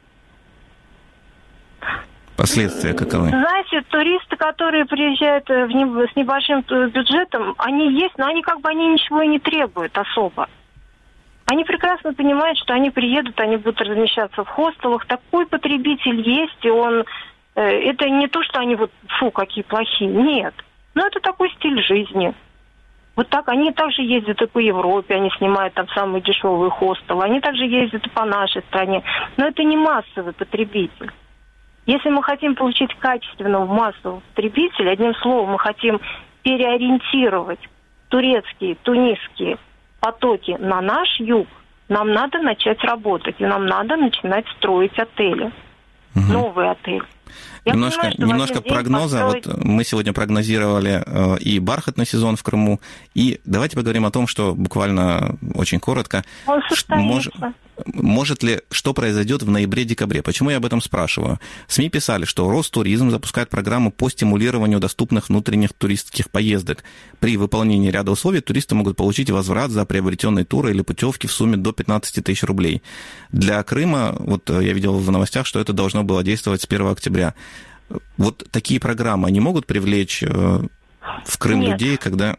Последствия каковы? Знаете, туристы, которые приезжают с небольшим бюджетом, они есть, но они они ничего и не требуют особо. Они прекрасно понимают, что они приедут, они будут размещаться в хостелах. Такой потребитель есть, и он... Это не то, что они какие плохие. Нет. Это такой стиль жизни. Так они также ездят и по Европе, они снимают там самые дешевые хостелы. Они также ездят и по нашей стране. Но это не массовый потребитель. Если мы хотим получить качественного массового потребителя, одним словом, мы хотим переориентировать турецкие, тунисские потоки на наш юг, нам надо начать работать, и нам надо начинать строить отели. Новые отели. Немножко прогноза. Мы сегодня прогнозировали и бархатный сезон в Крыму. И давайте поговорим о том, что буквально очень коротко. Может ли, что произойдет в ноябре-декабре? Почему я об этом спрашиваю? СМИ писали, что Ростуризм запускает программу по стимулированию доступных внутренних туристских поездок. При выполнении ряда условий туристы могут получить возврат за приобретенные туры или путевки в сумме до 15 тысяч рублей. Для Крыма, я видел в новостях, что это должно было действовать с 1 октября. Такие программы, они могут привлечь в Крым людей, когда...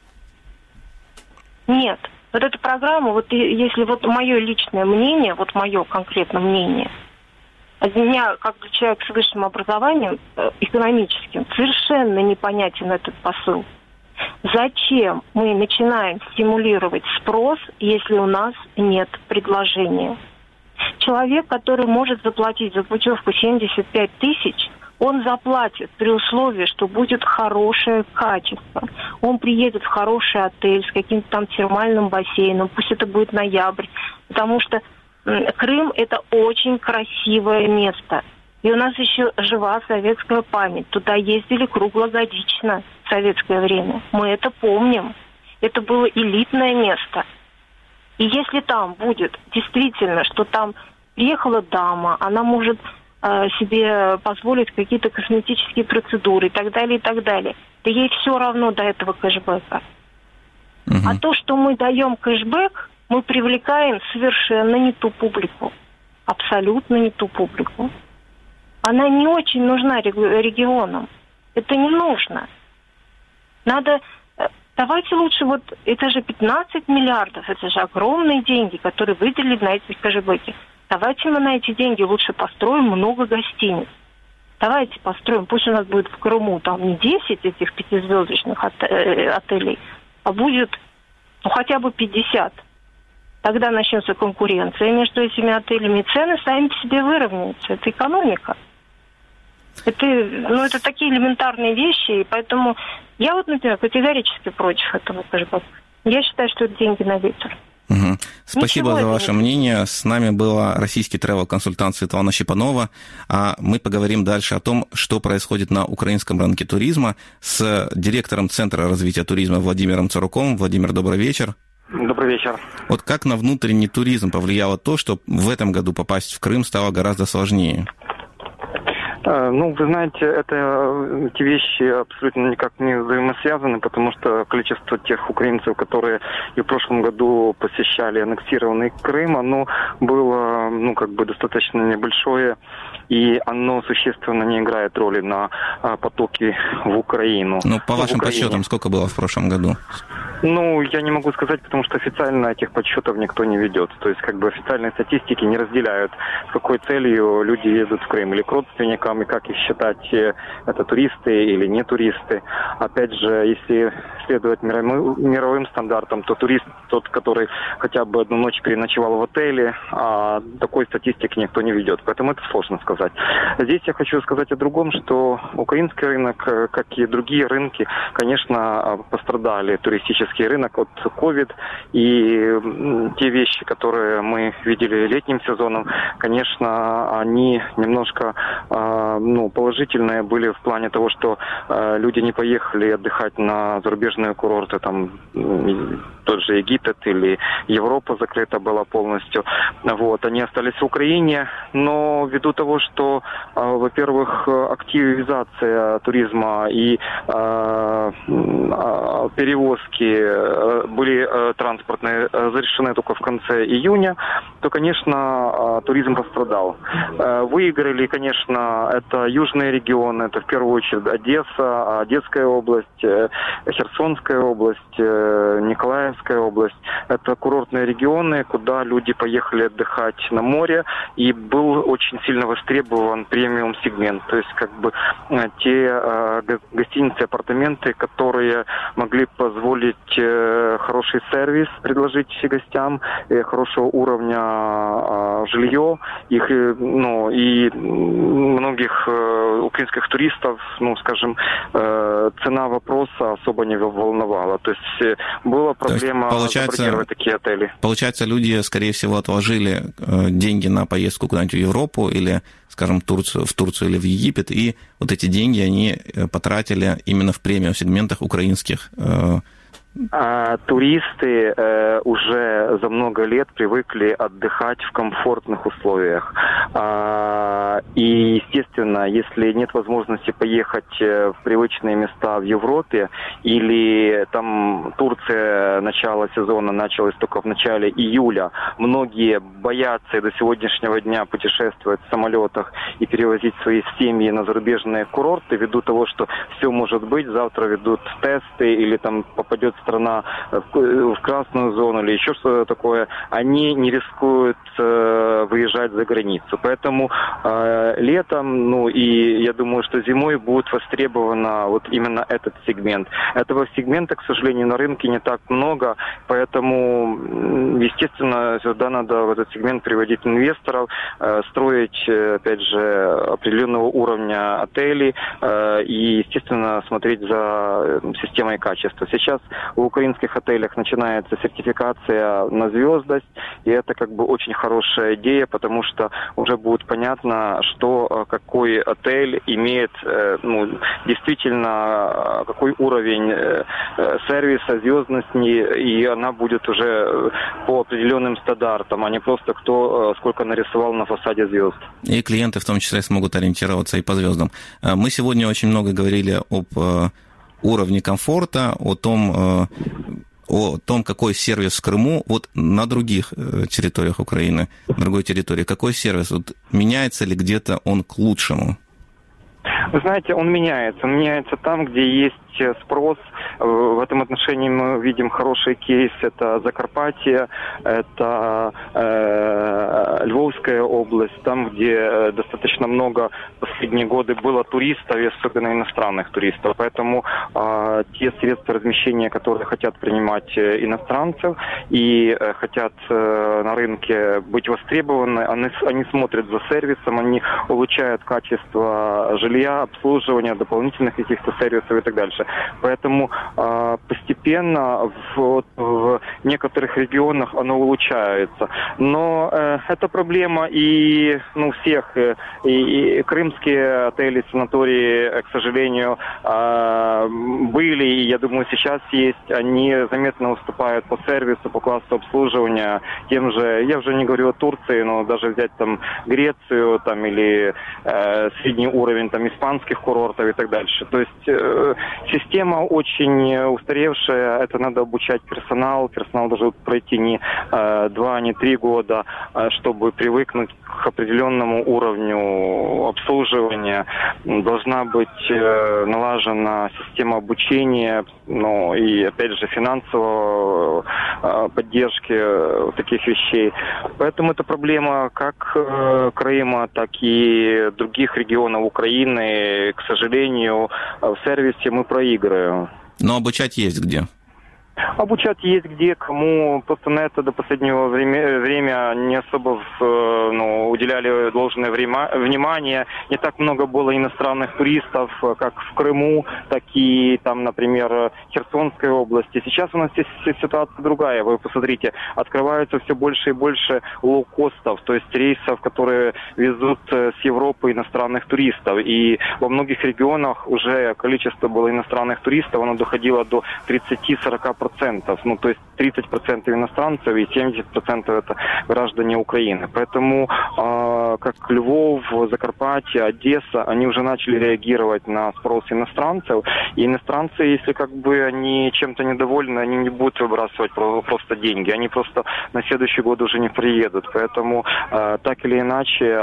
Нет. Эта программа, если мое личное мнение, мое конкретное мнение, от меня, как человек с высшим образованием экономическим, совершенно непонятен этот посыл. Зачем мы начинаем стимулировать спрос, если у нас нет предложения? Человек, который может заплатить за путевку 75 тысяч, он заплатит при условии, что будет хорошее качество. Он приедет в хороший отель с каким-то там термальным бассейном, пусть это будет ноябрь, потому что Крым – это очень красивое место. И у нас еще жива советская память. Туда ездили круглогодично в советское время. Мы это помним. Это было элитное место. И если там будет действительно, что там приехала дама, она может себе позволить какие-то косметические процедуры и так далее, то ей все равно до этого кэшбэка. А то, что мы даем кэшбэк, мы привлекаем совершенно не ту публику. Абсолютно не ту публику. Она не очень нужна регионам. Это не нужно. Надо... Давайте лучше это же 15 миллиардов, это же огромные деньги, которые выделили на эти кэшбэки. Давайте мы на эти деньги лучше построим много гостиниц. Давайте построим, пусть у нас будет в Крыму там не 10 этих 5-звездочных отелей, а будет хотя бы 50. Тогда начнется конкуренция между этими отелями, и цены сами по себе выровняются. Это экономика. Это такие элементарные вещи, и поэтому я например, категорически против этого. Я считаю, что это деньги на ветер. Угу. Спасибо за ваше мнение. С нами была российский тревел-консультант Светлана Щепанова. А мы поговорим дальше о том, что происходит на украинском рынке туризма с директором Центра развития туризма Владимиром Царуковым. Владимир, добрый вечер. Добрый вечер. Вот как на внутренний туризм повлияло то, что в этом году попасть в Крым стало гораздо сложнее? Вы знаете, эти вещи абсолютно никак не взаимосвязаны, потому что количество тех украинцев, которые и в прошлом году посещали аннексированный Крым, оно было, достаточно небольшое, и оно существенно не играет роли на потоки в Украину. По вашим подсчетам, сколько было в прошлом году? Я не могу сказать, потому что официально этих подсчетов никто не ведет. То есть, официальные статистики не разделяют, с какой целью люди едут в Крым, или к родственникам, и как их считать, это туристы или не туристы. Опять же, если следовать мировым стандартам, то турист тот, который хотя бы одну ночь переночевал в отеле, а такой статистики никто не ведет. Поэтому это сложно сказать. Здесь я хочу сказать о другом, что украинский рынок, как и другие рынки, конечно, пострадали, туристический рынок, от COVID, и те вещи, которые мы видели летним сезоном, конечно, они немножко положительные были в плане того, что люди не поехали отдыхать на зарубежные курорты, там тот же Египет или Европа закрыта была полностью. Они остались в Украине, но ввиду того, что, во-первых, активизация туризма и перевозки были транспортные завершены только в конце июня, то, конечно, туризм пострадал. Выиграли, конечно, это южные регионы, это в первую очередь Одесса, Одесская область, Херсонская область, Николаевская область. Это курортные регионы, куда люди поехали отдыхать на море, и был очень сильно востребован премиум-сегмент. То есть, те гостиницы, апартаменты, которые могли позволить хороший сервис предложить гостям, хорошего уровня жилье, и многих украинских туристов, цена вопроса особо не волновала. То есть была проблема забронировать такие отели. Получается, люди, скорее всего, отложили деньги на поездку куда-нибудь в Европу или, скажем, в Турцию или в Египет, и вот эти деньги они потратили именно в премиум-сегментах украинских. Туристы уже за много лет привыкли отдыхать в комфортных условиях. И, естественно, если нет возможности поехать в привычные места в Европе, или там Турция, начало сезона началось только в начале июля, многие боятся и до сегодняшнего дня путешествовать в самолетах и перевозить свои семьи на зарубежные курорты, ввиду того, что все может быть, завтра ведут тесты, или там попадет страна в красную зону или еще что-то такое, они не рискуют выезжать за границу. Поэтому летом, и я думаю, что зимой будет востребовано именно этот сегмент. Этого сегмента, к сожалению, на рынке не так много, поэтому, естественно, сюда надо в этот сегмент приводить инвесторов, строить, опять же, определенного уровня отелей и, естественно, смотреть за системой качества. Сейчас в украинских отелях начинается сертификация на звездность, и это очень хорошая идея, потому что уже будет понятно, что какой отель имеет действительно какой уровень сервиса, звездности, и она будет уже по определенным стандартам, а не просто кто сколько нарисовал на фасаде звезд. И клиенты в том числе смогут ориентироваться и по звездам. Мы сегодня очень много говорили об уровне комфорта, о том, какой сервис в Крыму, на других территориях Украины, на другой территории, какой сервис, меняется ли где-то он к лучшему? Вы знаете, он меняется. Он меняется там, где есть спрос. В этом отношении мы видим хороший кейс. Это Закарпатье, это Львовская область, там, где достаточно много в последние годы было туристов, и особенно иностранных туристов. Поэтому те средства размещения, которые хотят принимать иностранцев и хотят на рынке быть востребованы, они смотрят за сервисом, они улучшают качество жилья, обслуживания, дополнительных каких-то сервисов и так дальше. Поэтому постепенно в некоторых регионах оно улучшается. Но это проблема и всех. И крымские отели, санатории, к сожалению, были, и я думаю, сейчас есть. Они заметно уступают по сервису, по классу обслуживания тем же, я уже не говорю о Турции, но даже взять там Грецию там, или средний уровень там, испанских курортов и так дальше. То есть система очень устаревшая, это надо обучать персонал. Персонал должен пройти не 2, не 3 года, чтобы привыкнуть к определенному уровню обслуживания. Должна быть налажена система обучения, и, опять же, финансовой поддержки таких вещей. Поэтому это проблема как Крыма, так и других регионов Украины. К сожалению, в сервисе мы проигрываем. Но обучать есть где? Обучать есть где, кому. Просто на это до последнего время не особо уделяли должное внимание. Не так много было иностранных туристов, как в Крыму, так и там, например, Херсонской области. Сейчас у нас здесь ситуация другая. Вы посмотрите, открываются все больше и больше лоукостов, то есть рейсов, которые везут с Европы иностранных туристов. И во многих регионах уже количество было иностранных туристов, оно доходило до 30-40%. То есть 30% иностранцев и 70% это граждане Украины. Поэтому как Львов, Закарпатье, Одесса, они уже начали реагировать на спрос иностранцев. И иностранцы, если они чем-то недовольны, они не будут выбрасывать просто деньги. Они просто на следующий год уже не приедут. Поэтому так или иначе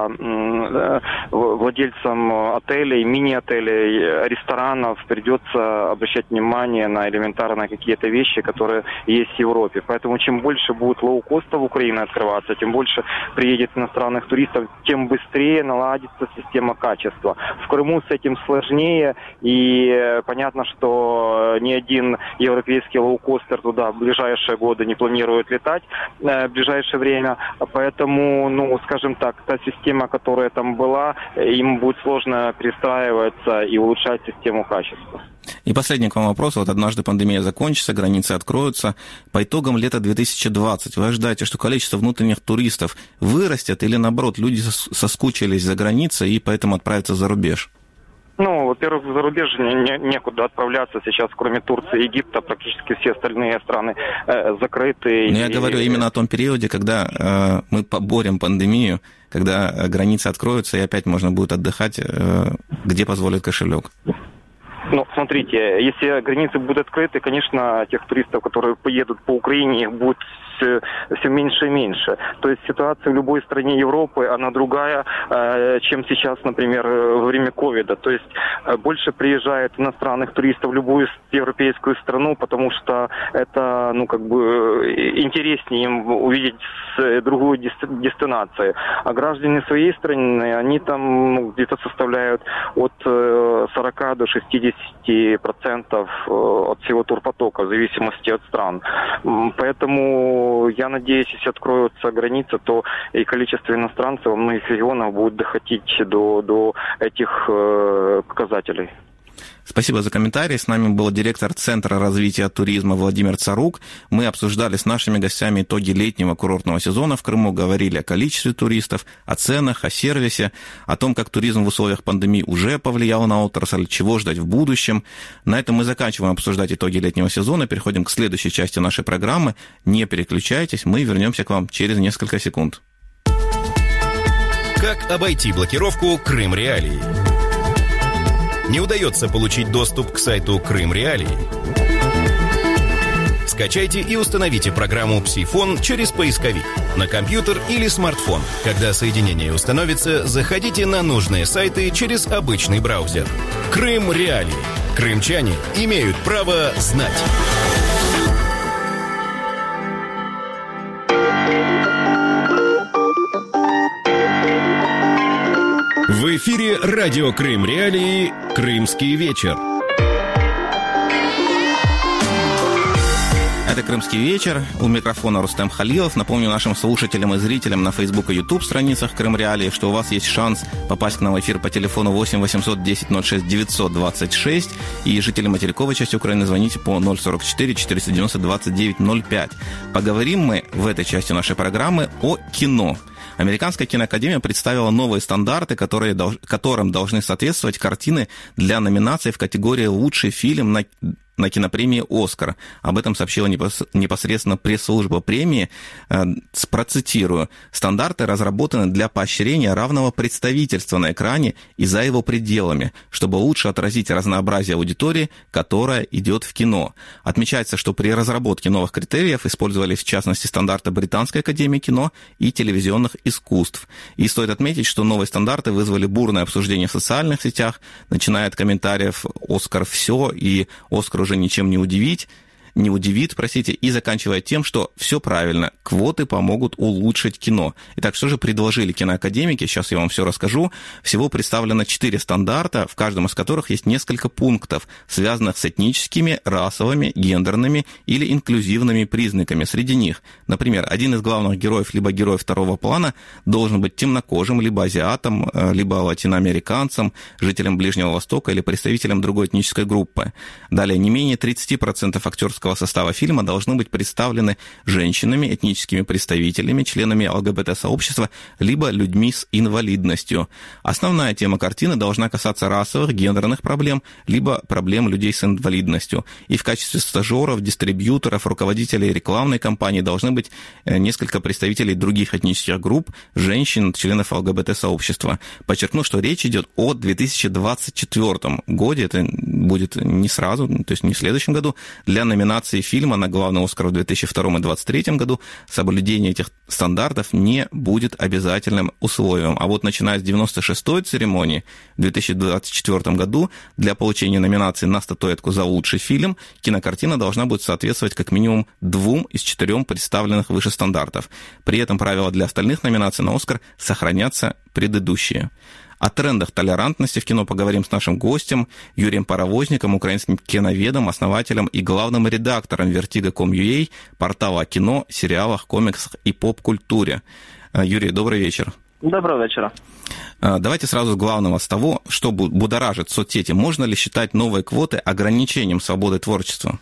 владельцам отелей, мини-отелей, ресторанов придется обращать внимание на элементарные какие-то вещи, которые есть в Европе. Поэтому чем больше будет лоукостов в Украине открываться, тем больше приедет иностранных туристов, тем быстрее наладится система качества. В Крыму с этим сложнее, и понятно, что ни один европейский лоукостер туда в ближайшие годы не планирует летать в ближайшее время. Поэтому, скажем так, та система, которая там была, им будет сложно перестраиваться и улучшать систему качества. И последний к вам вопрос. Вот однажды пандемия закончится, границы откроются. По итогам лета 2020 вы ожидаете, что количество внутренних туристов вырастет или, наоборот, люди соскучились за границей и поэтому отправятся за рубеж? Во-первых, за рубеж некуда отправляться сейчас, кроме Турции и Египта. Практически все остальные страны закрыты. Но я говорю именно о том периоде, когда мы поборем пандемию, когда границы откроются и опять можно будет отдыхать, где позволит кошелек. Смотрите, если границы будут открыты, конечно, тех туристов, которые поедут по Украине, их будет все меньше и меньше. То есть ситуация в любой стране Европы, она другая, чем сейчас, например, во время ковида. То есть больше приезжает иностранных туристов в любую европейскую страну, потому что это, интереснее им увидеть другую дестинацию. А граждане своей страны, они там где-то составляют от 40 до 60% от всего турпотока, в зависимости от стран. Поэтому я надеюсь, если откроются границы, то и количество иностранцев во многих регионах будет доходить до этих показателей. Спасибо за комментарий. С нами был директор Центра развития туризма Владимир Царук. Мы обсуждали с нашими гостями итоги летнего курортного сезона в Крыму, говорили о количестве туристов, о ценах, о сервисе, о том, как туризм в условиях пандемии уже повлиял на отрасль, чего ждать в будущем. На этом мы заканчиваем обсуждать итоги летнего сезона, переходим к следующей части нашей программы. Не переключайтесь, мы вернемся к вам через несколько секунд. Как обойти блокировку Крым Реалии? Не удается получить доступ к сайту Крым Реалии? Скачайте и установите программу «Псифон» через поисковик на компьютер или смартфон. Когда соединение установится, заходите на нужные сайты через обычный браузер. Крым Реалии. Крымчане имеют право знать. В эфире радио Крым Реалии «Крымский вечер». Это «Крымский вечер». У микрофона Рустем Халилов. Напомню нашим слушателям и зрителям на Facebook и YouTube страницах Крым Реалии, что у вас есть шанс попасть к нам в эфир по телефону 8 800 10 06 926. И жители материковой части Украины звоните по 044 490 29 05. Поговорим мы в этой части нашей программы о кино. Американская киноакадемия представила новые стандарты, которым должны соответствовать картины для номинаций в категории «Лучший фильм» на кинопремии «Оскар». Об этом сообщила непосредственно пресс-служба премии. Процитирую. «Стандарты разработаны для поощрения равного представительства на экране и за его пределами, чтобы лучше отразить разнообразие аудитории, которая идет в кино». Отмечается, что при разработке новых критериев использовались в частности стандарты Британской академии кино и телевизионных искусств. И стоит отметить, что новые стандарты вызвали бурное обсуждение в социальных сетях, начиная от комментариев «Оскар все» и «Оскар уже ничем не удивит, и заканчивая тем, что все правильно, квоты помогут улучшить кино. Итак, что же предложили киноакадемики? Сейчас я вам все расскажу. Всего представлено 4 стандарта, в каждом из которых есть несколько пунктов, связанных с этническими, расовыми, гендерными или инклюзивными признаками. Среди них, например, один из главных героев, либо герой второго плана, должен быть темнокожим, либо азиатом, либо латиноамериканцем, жителем Ближнего Востока или представителем другой этнической группы. Далее, не менее 30% актерского состава фильма должны быть представлены женщинами, этническими представителями, членами ЛГБТ-сообщества, либо людьми с инвалидностью. Основная тема картины должна касаться расовых, гендерных проблем, либо проблем людей с инвалидностью. И в качестве стажеров, дистрибьюторов, руководителей рекламной кампании должны быть несколько представителей других этнических групп, женщин, членов ЛГБТ-сообщества. Подчеркну, что речь идет о 2024 году, это будет не сразу, то есть не в следующем году. Для номинации фильма на главный «Оскар» в 2002 и 2023 году соблюдение этих стандартов не будет обязательным условием. А вот начиная с 96-й церемонии в 2024 году для получения номинации на статуэтку за лучший фильм кинокартина должна будет соответствовать как минимум 2 из 4 представленных выше стандартов. При этом правила для остальных номинаций на «Оскар» сохранятся предыдущие. О трендах толерантности в кино поговорим с нашим гостем Юрием Паровозником, украинским киноведом, основателем и главным редактором Vertigo.com.ua, портала о кино, сериалах, комиксах и поп-культуре. Юрий, добрый вечер. Доброго вечера. Давайте сразу с главного, с того, что будоражит соцсети. Можно ли считать новые квоты ограничением свободы творчества?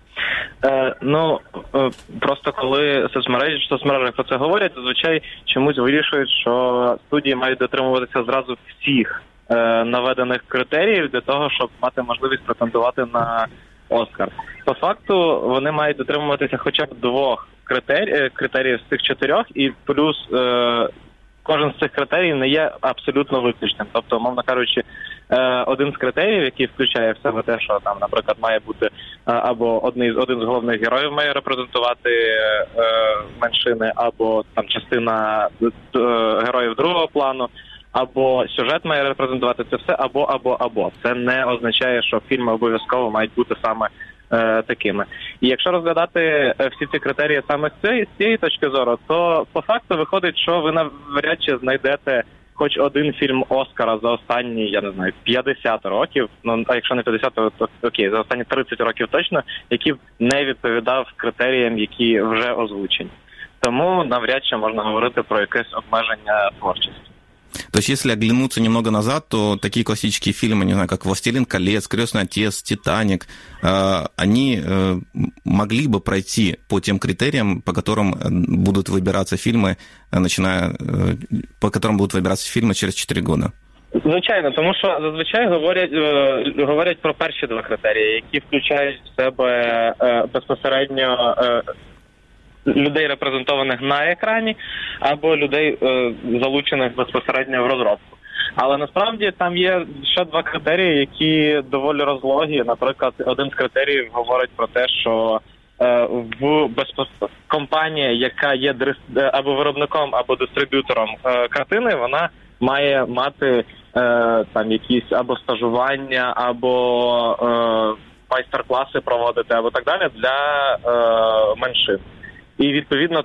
Просто коли в соцмережах про це говорять, зазвичай чомусь вирішують, що студії мають дотримуватися зразу всіх наведених критеріїв для того, щоб мати можливість претендувати на Оскар. По факту вони мають дотримуватися хоча б 2 критеріїв з цих 4, і плюс кожен з цих критеріїв не є абсолютно виключним. Тобто, мовно кажучи, один з критеріїв, який включає в себе те, що там, наприклад, має бути або один з головних героїв має репрезентувати меншини, або там частина героїв другого плану, або сюжет має репрезентувати це все, або. Це не означає, що фільми обов'язково мають бути саме такими. І якщо розглядати всі ці критерії саме з цієї точки зору, то по факту виходить, що ви навряд чи знайдете хоч один фільм Оскара за останні, 50 років, а якщо не 50, то окей, за останні 30 років точно, який б не відповідав критеріям, які вже озвучені. Тому навряд чи можна говорити про якесь обмеження творчості. То есть, если оглянуться немного назад, то такие классические фильмы, не знаю, как «Властелин колец», «Крестный отец», «Титаник», они могли бы пройти по тем критериям, по которым будут выбираться фильмы, по которым будут выбираться фильмы через 4 года. Звичайно, тому що зазвичай говорять про перші 2 критерії, які включають в себе безпосередньо людей, репрезентованих на екрані, або людей, залучених безпосередньо в розробку. Але насправді там є ще 2 критерії, які доволі розлогі. Наприклад, один з критеріїв говорить про те, що компанія, яка є або виробником, або дистриб'ютором картини, вона має мати там якісь або стажування, або майстер-класи проводити, або так далі для меншин. І, відповідно,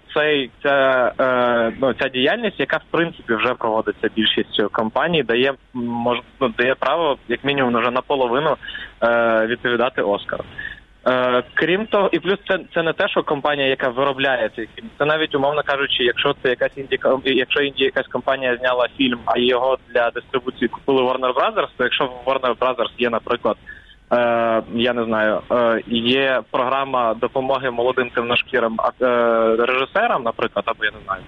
ця діяльність, яка, в принципі, вже проводиться більшістю компаній, дає право, як мінімум, вже наполовину відповідати Оскар. Крім того, і плюс це не те, що компанія, яка виробляє цей фільм. Це навіть, умовно кажучи, якщо якась компанія зняла фільм, а його для дистрибуції купили Warner Brothers, то якщо в Warner Brothers є, наприклад, я не знаю, є програма допомоги молодим темношкірим режисерам, наприклад, або я не знаю,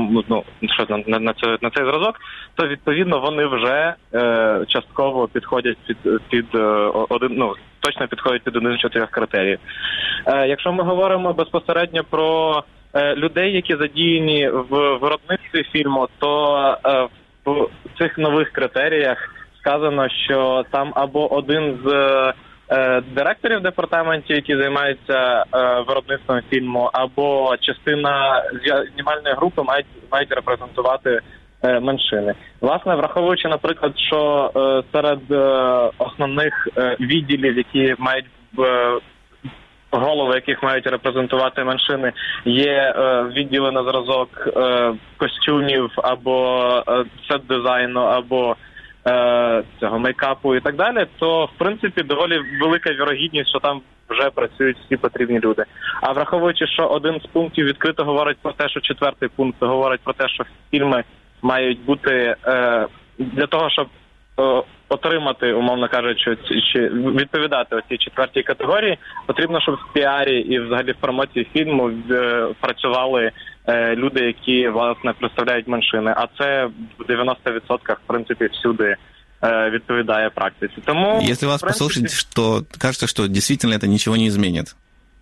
на цей зразок, то відповідно вони вже частково підходять під один, точно підходять під один з 4 критеріїв. Якщо ми говоримо безпосередньо про людей, які задіяні в виробництві фільму, то в цих нових критеріях сказано, що там або один з директорів департаментів, які займаються виробництвом фільму, або частина знімальної групи мають репрезентувати меншини. Власне, враховуючи, наприклад, що серед основних відділів, які мають голови, яких мають репрезентувати меншини, є відділи на зразок костюмів, або сет-дизайну, або цього мейкапу і так далі, то, в принципі, доволі велика вірогідність, що там вже працюють всі потрібні люди. А враховуючи, що один з пунктів відкрито говорить про те, що 4-й пункт говорить про те, що фільми мають бути для того, щоб отримати, умовно кажучи, чи відповідати оцій 4-й категорії, потрібно, щоб в піарі і взагалі в промоції фільму працювали люди, які, власне, представляють меншини. А це в 90% в принципі всюди відповідає практиці. Тому, если вас послушать, то кажется, что действительно это ничего не изменит.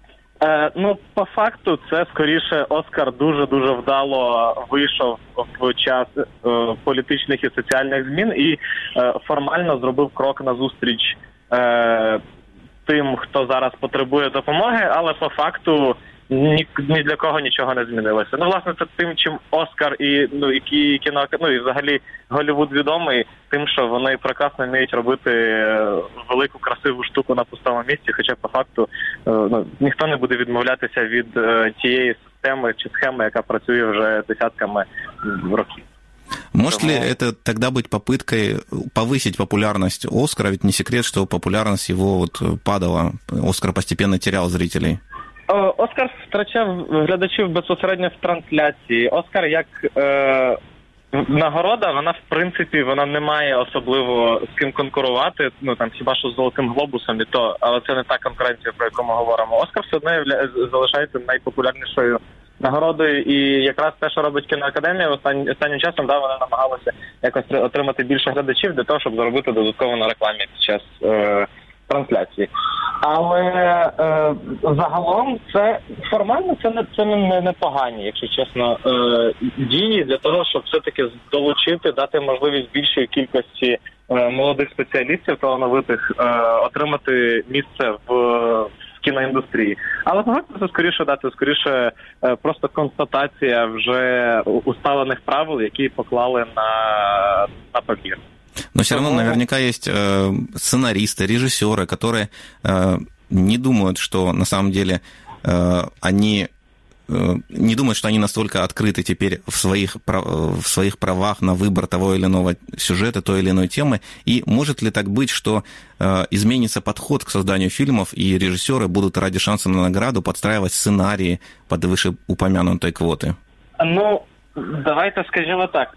По факту, це скоріше Оскар дуже-дуже вдало вийшов в час політичних і соціальних змін і формально зробив крок назустріч тим, хто зараз потребує допомоги, але по факту ні для кого нічого не змінилося. Власне, це тим, чим Оскар і кіно, і взагалі Голлівуд відомий, тим, що вони прекрасно вміють робити велику красиву штуку на пустому місці, хоча по факту ніхто не буде відмовлятися від тієї системи чи схеми, яка працює вже десятками років. Может ли это тогда быть попыткой повысить популярность Оскара? Ведь не секрет, что популярность его падала. Оскар постепенно терял зрителей. Оскар втрачав глядачів безпосередньо в трансляції. Оскар як нагорода, вона в принципі не має особливо з ким конкурувати, хіба що з Золотим Глобусом і то, але це не та конкуренція, про яку ми говоримо. Оскар все одно залишається найпопулярнішою нагородою, і якраз те, що робить кіноакадемія, останнім часом вони намагалися якось отримати більше глядачів для того, щоб заробити додатково на рекламі під час трансляції. Але загалом це формально це не погані, якщо чесно, дії для того, щоб все-таки долучити, дати можливість більшій кількості молодих спеціалістів талановитих отримати місце в кіноіндустрії. Але це скоріше просто констатація вже усталених правил, які поклали на папір. Но все равно наверняка есть сценаристы, режиссеры, которые не думают, что на самом деле они не думают, что они настолько открыты теперь в своих правах на выбор того или иного сюжета, той или иной темы. И может ли так быть, что изменится подход к созданию фильмов, и режиссеры будут ради шанса на награду подстраивать сценарии под вышеупомянутые квоты? Давайте скажімо так,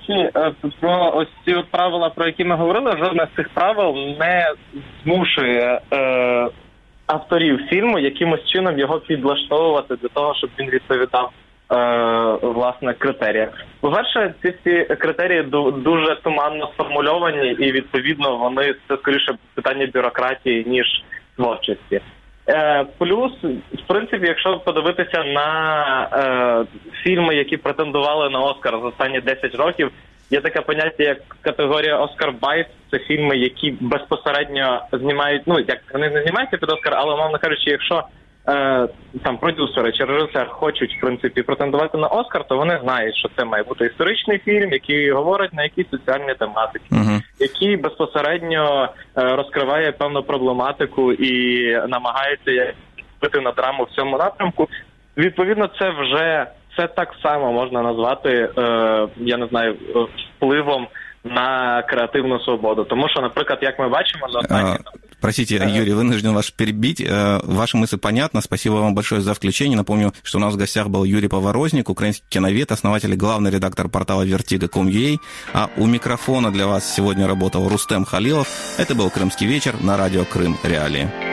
ось ці правила, про які ми говорили, жодне з цих правил не змушує авторів фільму якимось чином його підлаштовувати для того, щоб він відповідав власне критеріям. По-перше, ці критерії дуже туманно сформульовані, і відповідно це скоріше питання бюрократії, ніж творчості. Плюс, в принципі, якщо подивитися на фільми, які претендували на Оскар за останні 10 років, є таке поняття, як категорія Оскар Байт. Це фільми, які безпосередньо знімають, як вони не знімаються під Оскар, але, умовно кажучи, якщо там продюсери чи режисер хочуть, в принципі, претендувати на Оскар, то вони знають, що це має бути історичний фільм, який говорить на якісь соціальні тематики, який безпосередньо розкриває певну проблематику і намагається бити на драму в цьому напрямку. Відповідно, це так само можна назвати, я не знаю, впливом на креативну свободу. Тому що, наприклад, як ми бачимо на останні... Простите, Юрий, вынужден вас перебить. Ваша мысль понятна. Спасибо вам большое за включение. Напомню, что у нас в гостях был Юрий Поворозник, украинский киновед, основатель и главный редактор портала Vertigo.com.ua. А у микрофона для вас сегодня работал Рустем Халилов. Это был «Крымский вечер» на радио Крым Реалии.